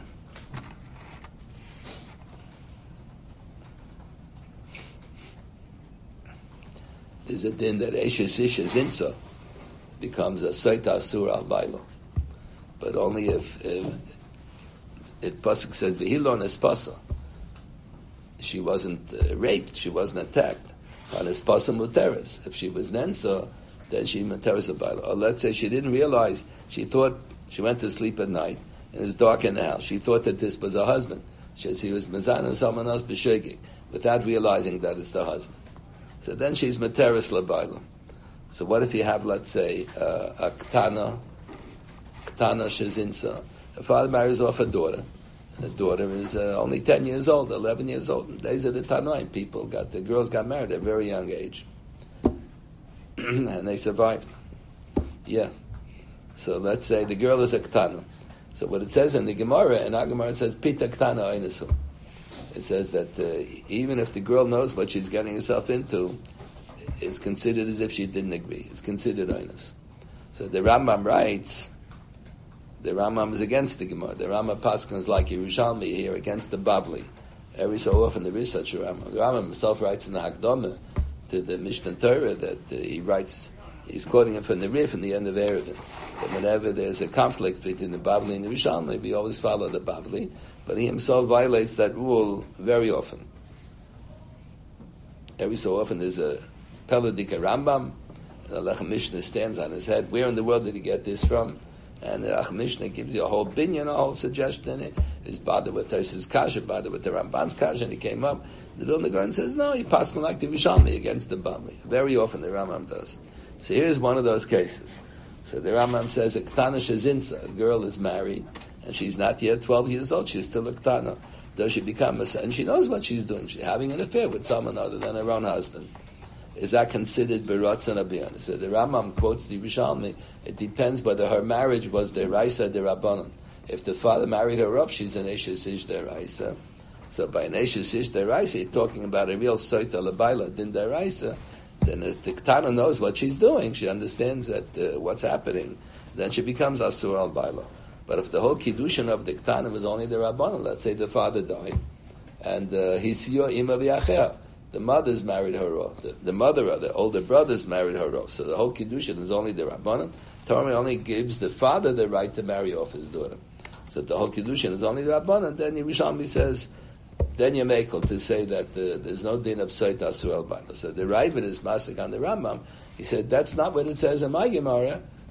There's a din that Eshes Isha Zinsa becomes a Saita Asur al Bailo. But only if Pasuk says, V'hilon espasa. She wasn't raped, she wasn't attacked. On espasa muteres. If she was Nensa, then she muteres al Bailo. Or let's say she didn't realize, she thought, she went to sleep at night, and it was dark in the house. She thought that this was her husband. She was Mezan or someone else, B'shegig, without realizing that it's the husband. So then she's materis labayla. So what if you have, let's say, a ktana shezinsa? Her father marries off a daughter. The daughter is only 10 years old, 11 years old. In days of the Tanoim, the girls got married at a very young age. And they survived. Yeah. So let's say the girl is a ktana. So what it says in the Gemara, in our Gemara it says, Pita ktana einisu. It says that even if the girl knows what she's getting herself into, it's considered as if she didn't agree. It's considered oinus. So the Rambam writes, the Rambam is against the Gemara. The Rambam Paskins like Yerushalmi here against the Bavli. Every so often there is such a Rambam. The Rambam himself writes in the Hakdama to the Mishnah Torah that he's quoting it from the Rif in the end of Erevin. That whenever there's a conflict between the Bavli and the Yerushalmi, we always follow the Bavli. But he himself violates that rule very often. Every so often there's a Peladika Rambam, the Lechem Mishnah stands on his head. Where in the world did he get this from? And the Lechem Mishnah gives you a whole binyan, a whole suggestion in it. He's bothered with Tersis Kasha, bothered with the Ramban's Kasha, and he came up. The Vilna Gaon says, no, he passed like the Vishalmi against the Bavli. Very often the Rambam does. So here's one of those cases. So the Rambam says, a Ktana Shezinsa, a girl is married, and she's not yet 12 years old, she's still a ktana. Does she become a... And she knows what she's doing. She's having an affair with someone other than her own husband. Is that considered beratzon abiyana? So the Rambam quotes the Yerushalmi, it depends whether her marriage was deraisa or derabanan. If the father married her up, she's an eshes ish deraisa. So by an eshes ish deraisa, you're talking about a real soita labaila din deraisa. Then if the ktana knows what she's doing, she understands that what's happening, then she becomes asur al baila. But if the whole kiddushin of the ktana was only the rabbanon, let's say the father died, and he's your ima v'yacheh, the mother's married her off, the mother or the older brothers married her off, so the whole kiddushin is only the rabbanon. Torah only gives the father the right to marry off his daughter. So the whole kiddushin is only the rabbanon. Then Yerushalmi says, then you're makel to say that there's no din of soita asur al baila. So the Ravid is masik on the Rambam. He said that's not what it says in my Gemara.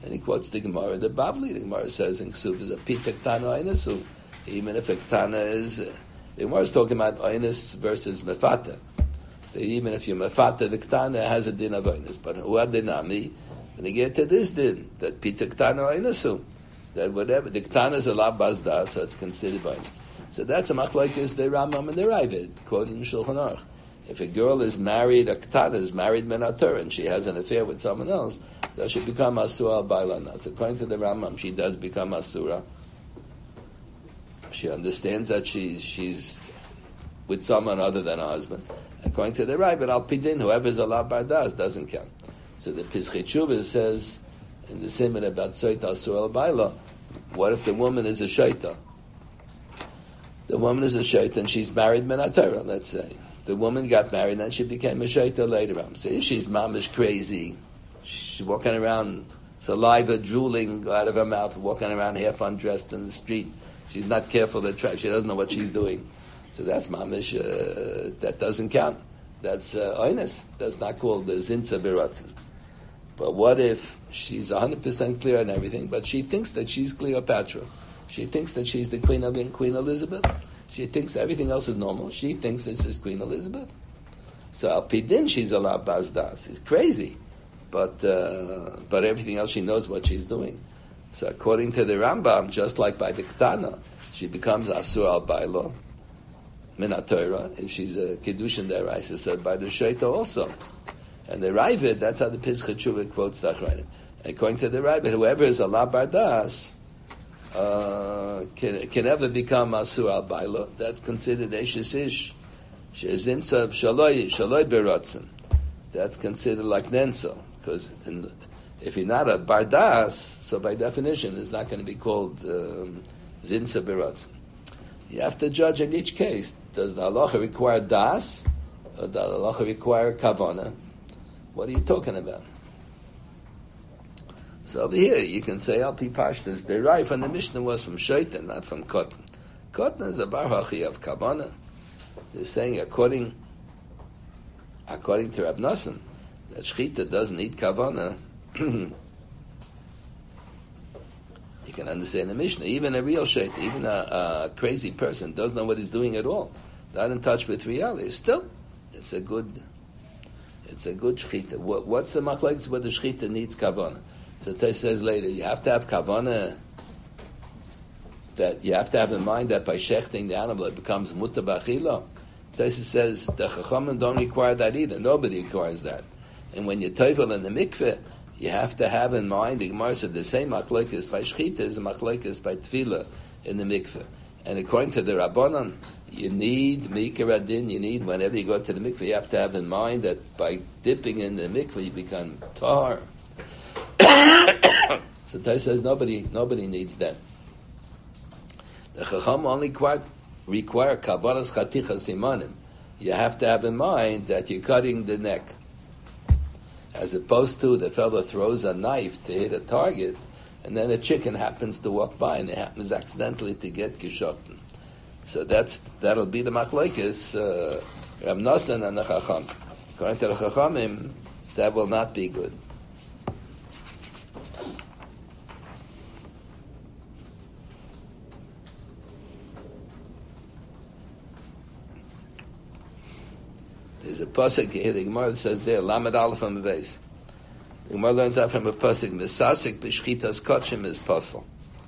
And he quotes the Gemara, the Bavli. The Gemara says in Ksub is a pita ktana einasu. Even if a ktana is, the Gemara is talking about einas versus mefata. Even if you mefata, the ktana has a din of einas. But who are dinami? When you get to this din, that pita ktana einasu, that whatever the ktana is a la bazda, so it's considered einas. So that's a machlokes the Rambam and the Ravid, quoting Shulchan Aruch. If a girl is married, a ktana is married menator, and she has an affair with someone else, that should become asura al bailana. So according to the Rambam, she does become asura. She understands that she's with someone other than her husband. According to the Ravid, al pidin, whoever is ala bardas doesn't count. So the Pischei Tshuva says in the Siman about soita asura al baila, what if the woman is a shaita? The woman is a shaita and she's married menator, let's say. The woman got married and then she became a shaita later on. So if she's mamish crazy, she's walking around, saliva drooling out of her mouth, walking around half undressed in the street. She's not careful, she doesn't know what she's doing. So that's mamish, that doesn't count. That's oinus. That's not called the zinsa biratzin. But what if she's 100% clear on everything, but she thinks that she's Cleopatra? She thinks that she's the Queen Elizabeth. She thinks everything else is normal. She thinks this is Queen Elizabeth. So al pidin, she's a la bazdas. It's crazy, but everything else she knows what she's doing. So according to the Rambam, just like by the Ktana, she becomes asur al bailo min haTorah. If she's a kiddushin deraisa, said by the Shaita also. And the Ravid, that's how the Pischei Tshuva quotes the Achrayim. According to the Ravid, whoever is a la bardas can never become asur al bailo. That's considered eshes ish. Shezinsa shaloi beratzin. That's considered like nensa, because if you're not a bardas, so by definition, it's not going to be called zinsa beratzin. You have to judge in each case. Does the halacha require das, or does the halacha require kavana? What are you talking about? So over here, you can say al pi pashtas. The right from the Mishnah was from shaitan, not from cotton. Cotton is a bar hachi of kavana. They're saying according to Rab Nosson, that shchita doesn't need kavana. You can understand the Mishnah. Even a real shait, even a crazy person, doesn't know what he's doing at all, not in touch with reality. Still, it's a good shchita. What's the machlokes where the shchita needs kavana? So Tais says later, you have to have kavana. That you have to have in mind that by shechting the animal, it becomes muta b'achila. Tais says the chachamim don't require that either. Nobody requires that. And when you tovel in the mikveh, you have to have in mind, the Gemara said the same machlokes by shchita is a machlokes by tefillah in the mikveh. And according to the Rabbanan, you need mikra adin, you need, whenever you go to the mikveh, you have to have in mind that by dipping in the mikveh, you become tar. So Tais says nobody needs that. The Chacham only require kavanas chaticha simanim. You have to have in mind that you're cutting the neck. As opposed to the fellow throws a knife to hit a target, and then a chicken happens to walk by, and it happens accidentally to get geschoten. So that'll be the machlokes, Rab Nosson and the Chacham. According to the Chachamim, that will not be good. There's a pasuk here. The Gemara says there, Lamed Aleph on the base. The Gemara learns that from a pasuk. Misasik b'shchitas kotchim is pasal.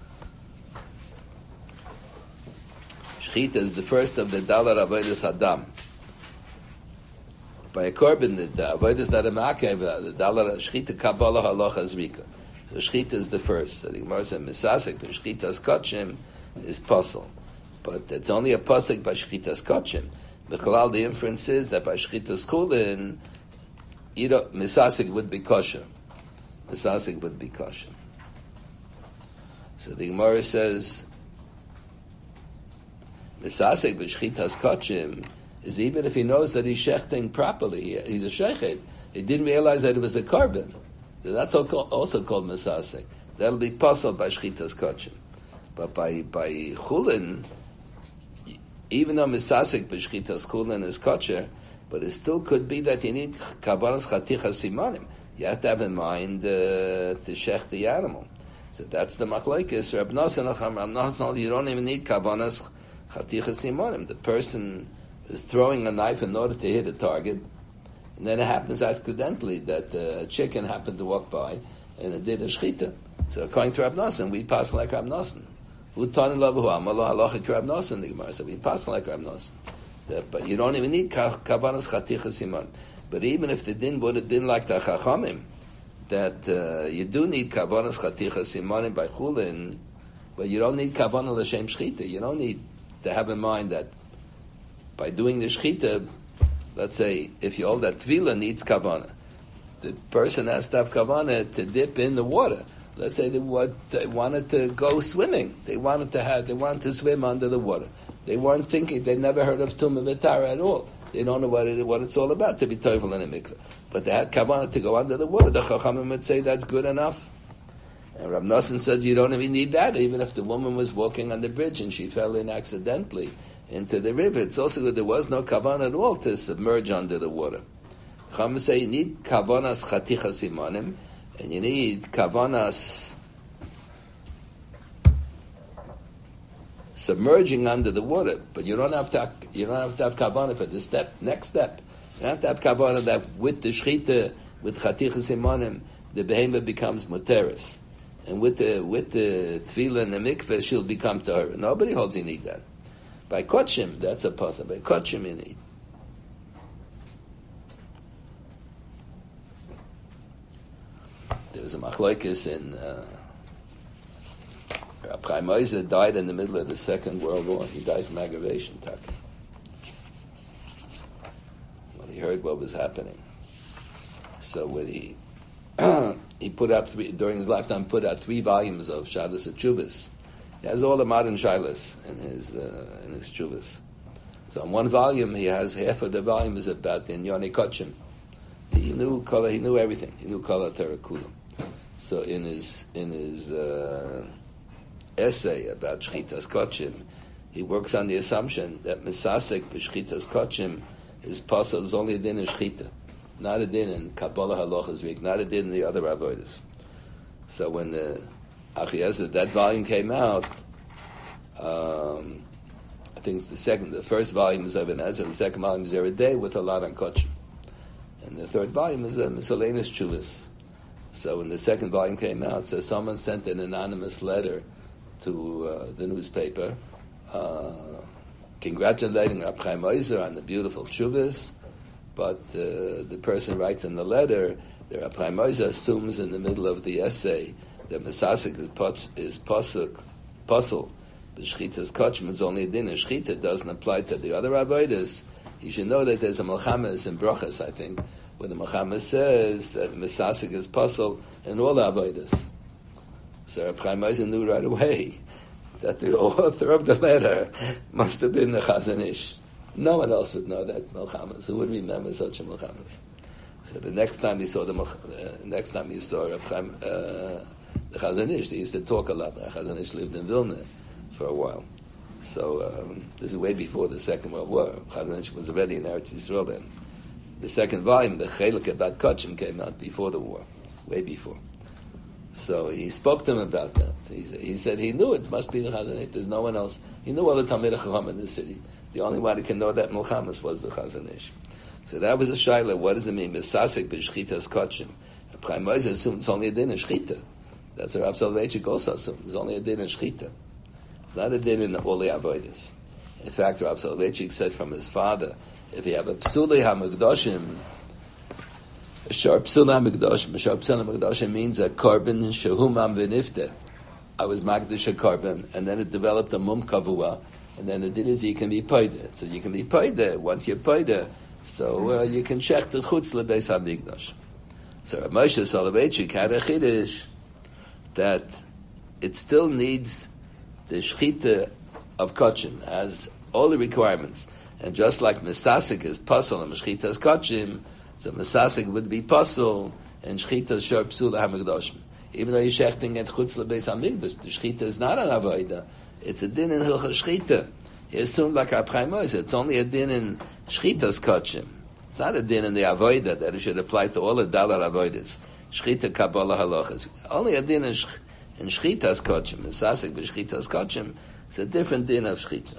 Shchita is the first of the dalar avodas adam. By a korban, the avodas that amakev, the dalar shchita kabbalah halacha zrika. So shchita is the first. So the Gemara says misasik b'shchitas kotchim is pasal, but it's only a pasuk by shchitas kotchim. The inference is that by shchitas chulin, misasik would be kosher. Misasik would be kosher. So the Gemara says, misasik b'shchitas kotchim is even if he knows that he's shechting properly, he's a shechet. He didn't realize that it was a korban. So that's also called misasik. That'll be pasal by shchitas kotchim. But by chulin, even though misasik b'shchitas chulin is kosher, but it still could be that you need kavanas chaticha simanim. you have to have in mind to shech the animal. So that's the machlokes. Reb Nosson, you don't even need kavanas chatichas simonim. The person is throwing a knife in order to hit a target, and then it happens accidentally that a chicken happened to walk by, and it did a shchita. So according to Reb Nosson, we pass like Reb Nosson. Utan lahu amalo halachik Reb Nosson, the Gemara. So we pass like Reb Nosson. But you don't even need kavanas chatichas simonim. But even if the din would have been like the chachamim, that you do need kavanas chatichas simonim by chulin, but you don't need kavanah l'shem shchita. You don't need to have in mind that by doing the shchita, let's say, if you hold that tvila needs kavanah, the person has to have kavanah to dip in the water. Let's say they wanted to go swimming. They wanted to swim under the water. They weren't thinking. They never heard of Tumah V'Tara at all. They don't know what it's all about to be toivel in a mikveh. But they had kavanah to go under the water. The chachamim would say that's good enough. And Rav Nosson says you don't even need that, even if the woman was walking on the bridge and she fell in accidentally into the river. It's also good there was no kavanah at all to submerge under the water. The chachamim say you need kavanas chatichas simonim, and you need kavanas submerging under the water, but you don't have to have kavanah for the next step. You have to have kavanah that with the shchita, with chatichas simonim, the behemoth becomes muteris, and with the tefillah and the mikveh, she'll become tahara. Nobody holds you need that. By kotshim, that's a pasuk. By kotshim, you need. There was a machlokes in. Reb Chaim Ozer died in the middle of the Second World War. He died from aggravation, Taki. When he heard what was happening. So when he put out during his lifetime, put out 3 volumes of Shadas Chubas. He has all the modern shilas in his Chubas. So in one volume, he has half of the volume is about the Inyonei Kotshim. He knew everything. He knew Kol HaTorah Kulam. So in his essay about Shchitas Kotshim, he works on the assumption that Mesasek b'Shchitas Kotshim is possible, is only a din in Shchita, not a din in Kabbalah Halachas Vik, not a din in the other avodas. So when the Achiezer, that volume came out, I think it's the first volume is Even Ezer, the second volume is Eredei with a lot on Kotshim. And the third volume is a miscellaneous Chuvas. So when the second volume came out, so someone sent an anonymous letter to the newspaper, congratulating Reb Chaim Ozer on the beautiful tshuvas, but the person writes in the letter that Reb Chaim Ozer assumes in the middle of the essay that Mesasek is pasuk, b'shchitas kotshim is only a din of shchita, doesn't apply to the other avodas. You should know that there's a Melchames in Brochas, I think, where the Melchames says that Mesasek is pasuk in all avodas. So Reb Chaim Ozer knew right away that the author of the letter must have been the Chazon Ish. No one else would know that Melchames. Who would remember such a Melchames? So the next time he saw Reb Chaim, the Chazon Ish, they used to talk a lot. The Chazon Ish lived in Vilna for a while. So this is way before the Second World War. Chazon Ish was already in Eretz Yisrael then. The second volume, the Chelik about Kotshim, came out before the war, way before. So he spoke to him about that. He said he knew it must be the Chazon Ish. There's no one else. He knew all the Talmidei Chacham in the city. The only one who can know that Melchames was the Chazon Ish. So that was a shaila. What does it mean? Mesasek b'shchitas kotshim. Reb Chaim Ozer assumed it's only a din in shchita. That's what Rav Soloveitchik also assumed. It's only a din in shchita. It's not a din in all the avodas. In fact, Rav Soloveitchik said from his father, if you have a psulei hamikdoshim, a sharp psulei hamikdoshim means a korban shehumam v'nifter. I was magdish a korban, and then it developed a mum kavua, and then the din is you can be paida. So you can be paida. Once you're paida, so you can check the chutz lebeis hamikdash. So Rav Moshe Soloveitchik had a chiddush that it still needs the shchita of kotshim, has all the requirements. And just like Mesasek is pasul and Shchita is kotshim, so Mesasek would be pasul and Shchita is sharp psula hamikdoshim. Even though you're shechting at chutz lebeis hamikdash, the Shchita is not an avodah. It's a din in hilchas Shchita. He assumed like Reb Chaim Ozer, it's only a din in Shchita's kotshim. It's not a din in the avodah that it should apply to all the dalar avodas. Shchita kabbalah halachas. Only a din in shchitas kochim. In sasek b'shchitas kochim, it's a different din of shchita.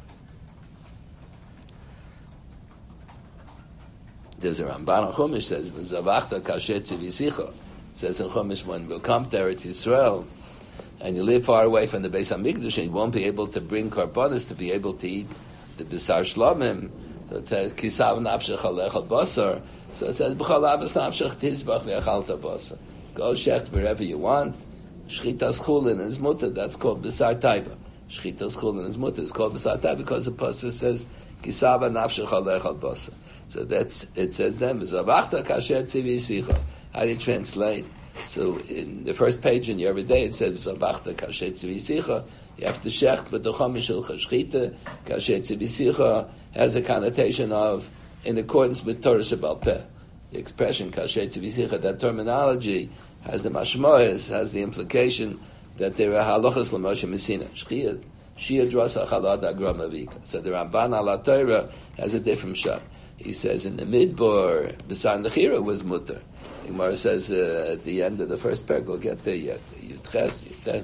There's a Ramban Chumash says, "Zavachta kashet tzivisicha." Says in Chumash, when we'll come to Eretz Yisrael, and you live far away from the Beis Hamikdash, and you won't be able to bring karbanos to be able to eat the Bisar Shlomim. So it says, Kisav Napshech Alechal Basar. So it says, B'chal Avos Napshech Tizbach Ve'achalta Basar. Go shecht wherever you want. Shchitas Chulin is mutter, that's called Bisar Taiba. Shchitas Chulin is mutter, it's called Bisar Taiba because the pasuk says, Kisav Napshech Alechal Basar. So it says then, Zavachta Kasher Tzivi Sicha. How do you translate? So in the first page in Yoreh De'ah it says Zavachta Kasher Tzvi Sicha. You have to shecht, but the Chomish Shchita Kasher Tzvi Sicha has a connotation of in accordance with Torah Shebal Peh. The expression Kasher Tzvi Sicha, that terminology has the mashmoes, has the implication that there are halachas l'Moshe Messina. Shchiyah Shia Drasa Chalad Agram Avika. So the Ramban Ala Torah has a different shot. He says in the Midbar, B'sar Nechira was mutter. The Gemara says at the end of the first parak, we'll get there yet. Yutches.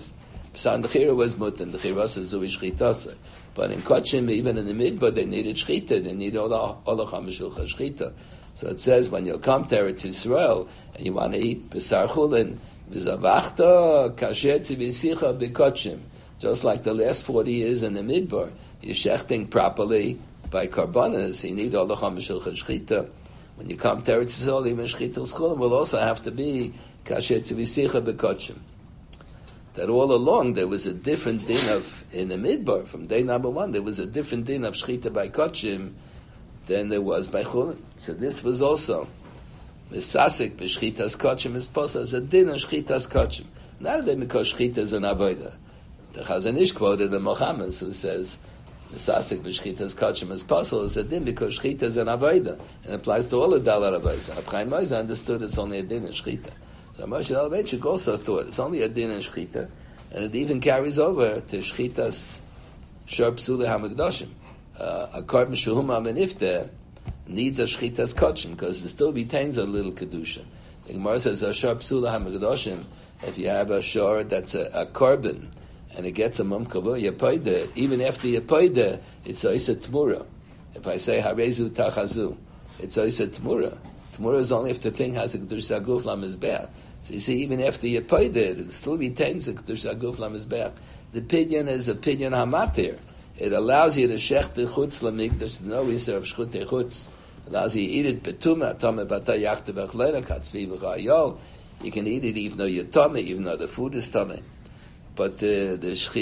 B'sar Nechira was mutter, and Nechira says Zui Shchitasa. But in Kochim, even in the Midbar, they needed Shchita, they needed all the Chamishulcha Shchita. So it says, when you come to Eretz Yisrael, and you want to eat B'sar Chulin, V'zavachta kasher tzivisicha b'kochim. Just like the last 40 years in the Midbar, you're shechting properly by karbanas. You need all the chamishul shchita. When you come to Eretz Yisrael, even shchita schulim will also have to be kasher tzivisicha b'kochim. That all along there was a different din of, in the Midbar, from day number 1, there was a different din of shchita by kochim than there was by chulin. So this was also Misasik b'shchitas kochim is posa as a din of shchitas kochim. Not a din because shchita is an avodah. The Chazon Ish quoted the Muhammad who says Misasik b'shchitas kochim is posa is a din because shchita is an avodah and applies to all the dalar avodah. And Chaim Moshe understood it's only a din of shchita. So Moshe Soloveitchik also thought it's only a din of shchita, and it even carries over to shchitas shor psula hamikdoshim. A korban shehuma menifte needs a shchitas kochim because it still retains a little kedusha. The Gemara says a shor psula hamikdoshim. If you have a shor that's a korban and it gets a mumkava, you paid it. Even after you paid it, it's oisa tmura. If I say harezu tachazu, it's oisa tmura. Tmura is only if the thing has a kedusha guf lamizbeach. So you see, even after you paid it, it still retains a kedusha guf lamizbeach. The pidyon is a pidyon hamatir. It allows you to shech the chutz lamikdash. No iser of shchut chutz. Allows you to eat it betuma tome bata yachte b'chlera katzvi v'chayol. You can eat it even though you're tummy, even though the food is tummy. But the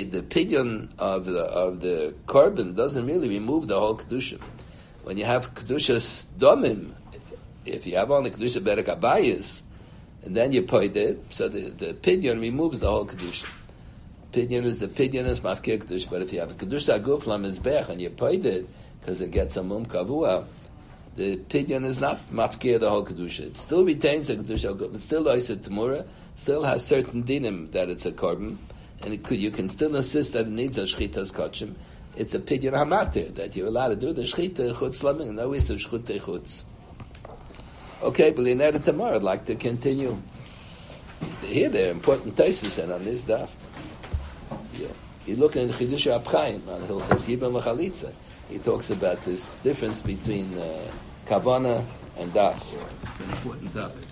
pidyon of the korban doesn't really remove the whole kedusha. When you have kedushas domim, if you have only kedusha berek abayis, and then you paid it, so the pidyon removes the whole kedusha. Pidyon is mafkir kedusha, but if you have a kedusha aguf lamizbech and you paid it because it gets a mum kavua, the pidyon is not mafkir the whole kedusha. It still retains the kedusha aguf. It's still oised temura. Still has certain dinim that it's a korban, and you can still insist that it needs a shchitas kochim. It's a pidyon hamatir that you're allowed to do the shchita chutz laming. No is a shchute chutz. Okay, but in that tomorrow, I'd like to continue. Here, there are important tesis and on this daf. Yeah. You look in Chidush Abchaim on Hilchos Yibam Chalitza. He talks about this difference between Kavana and Das. It's an important topic.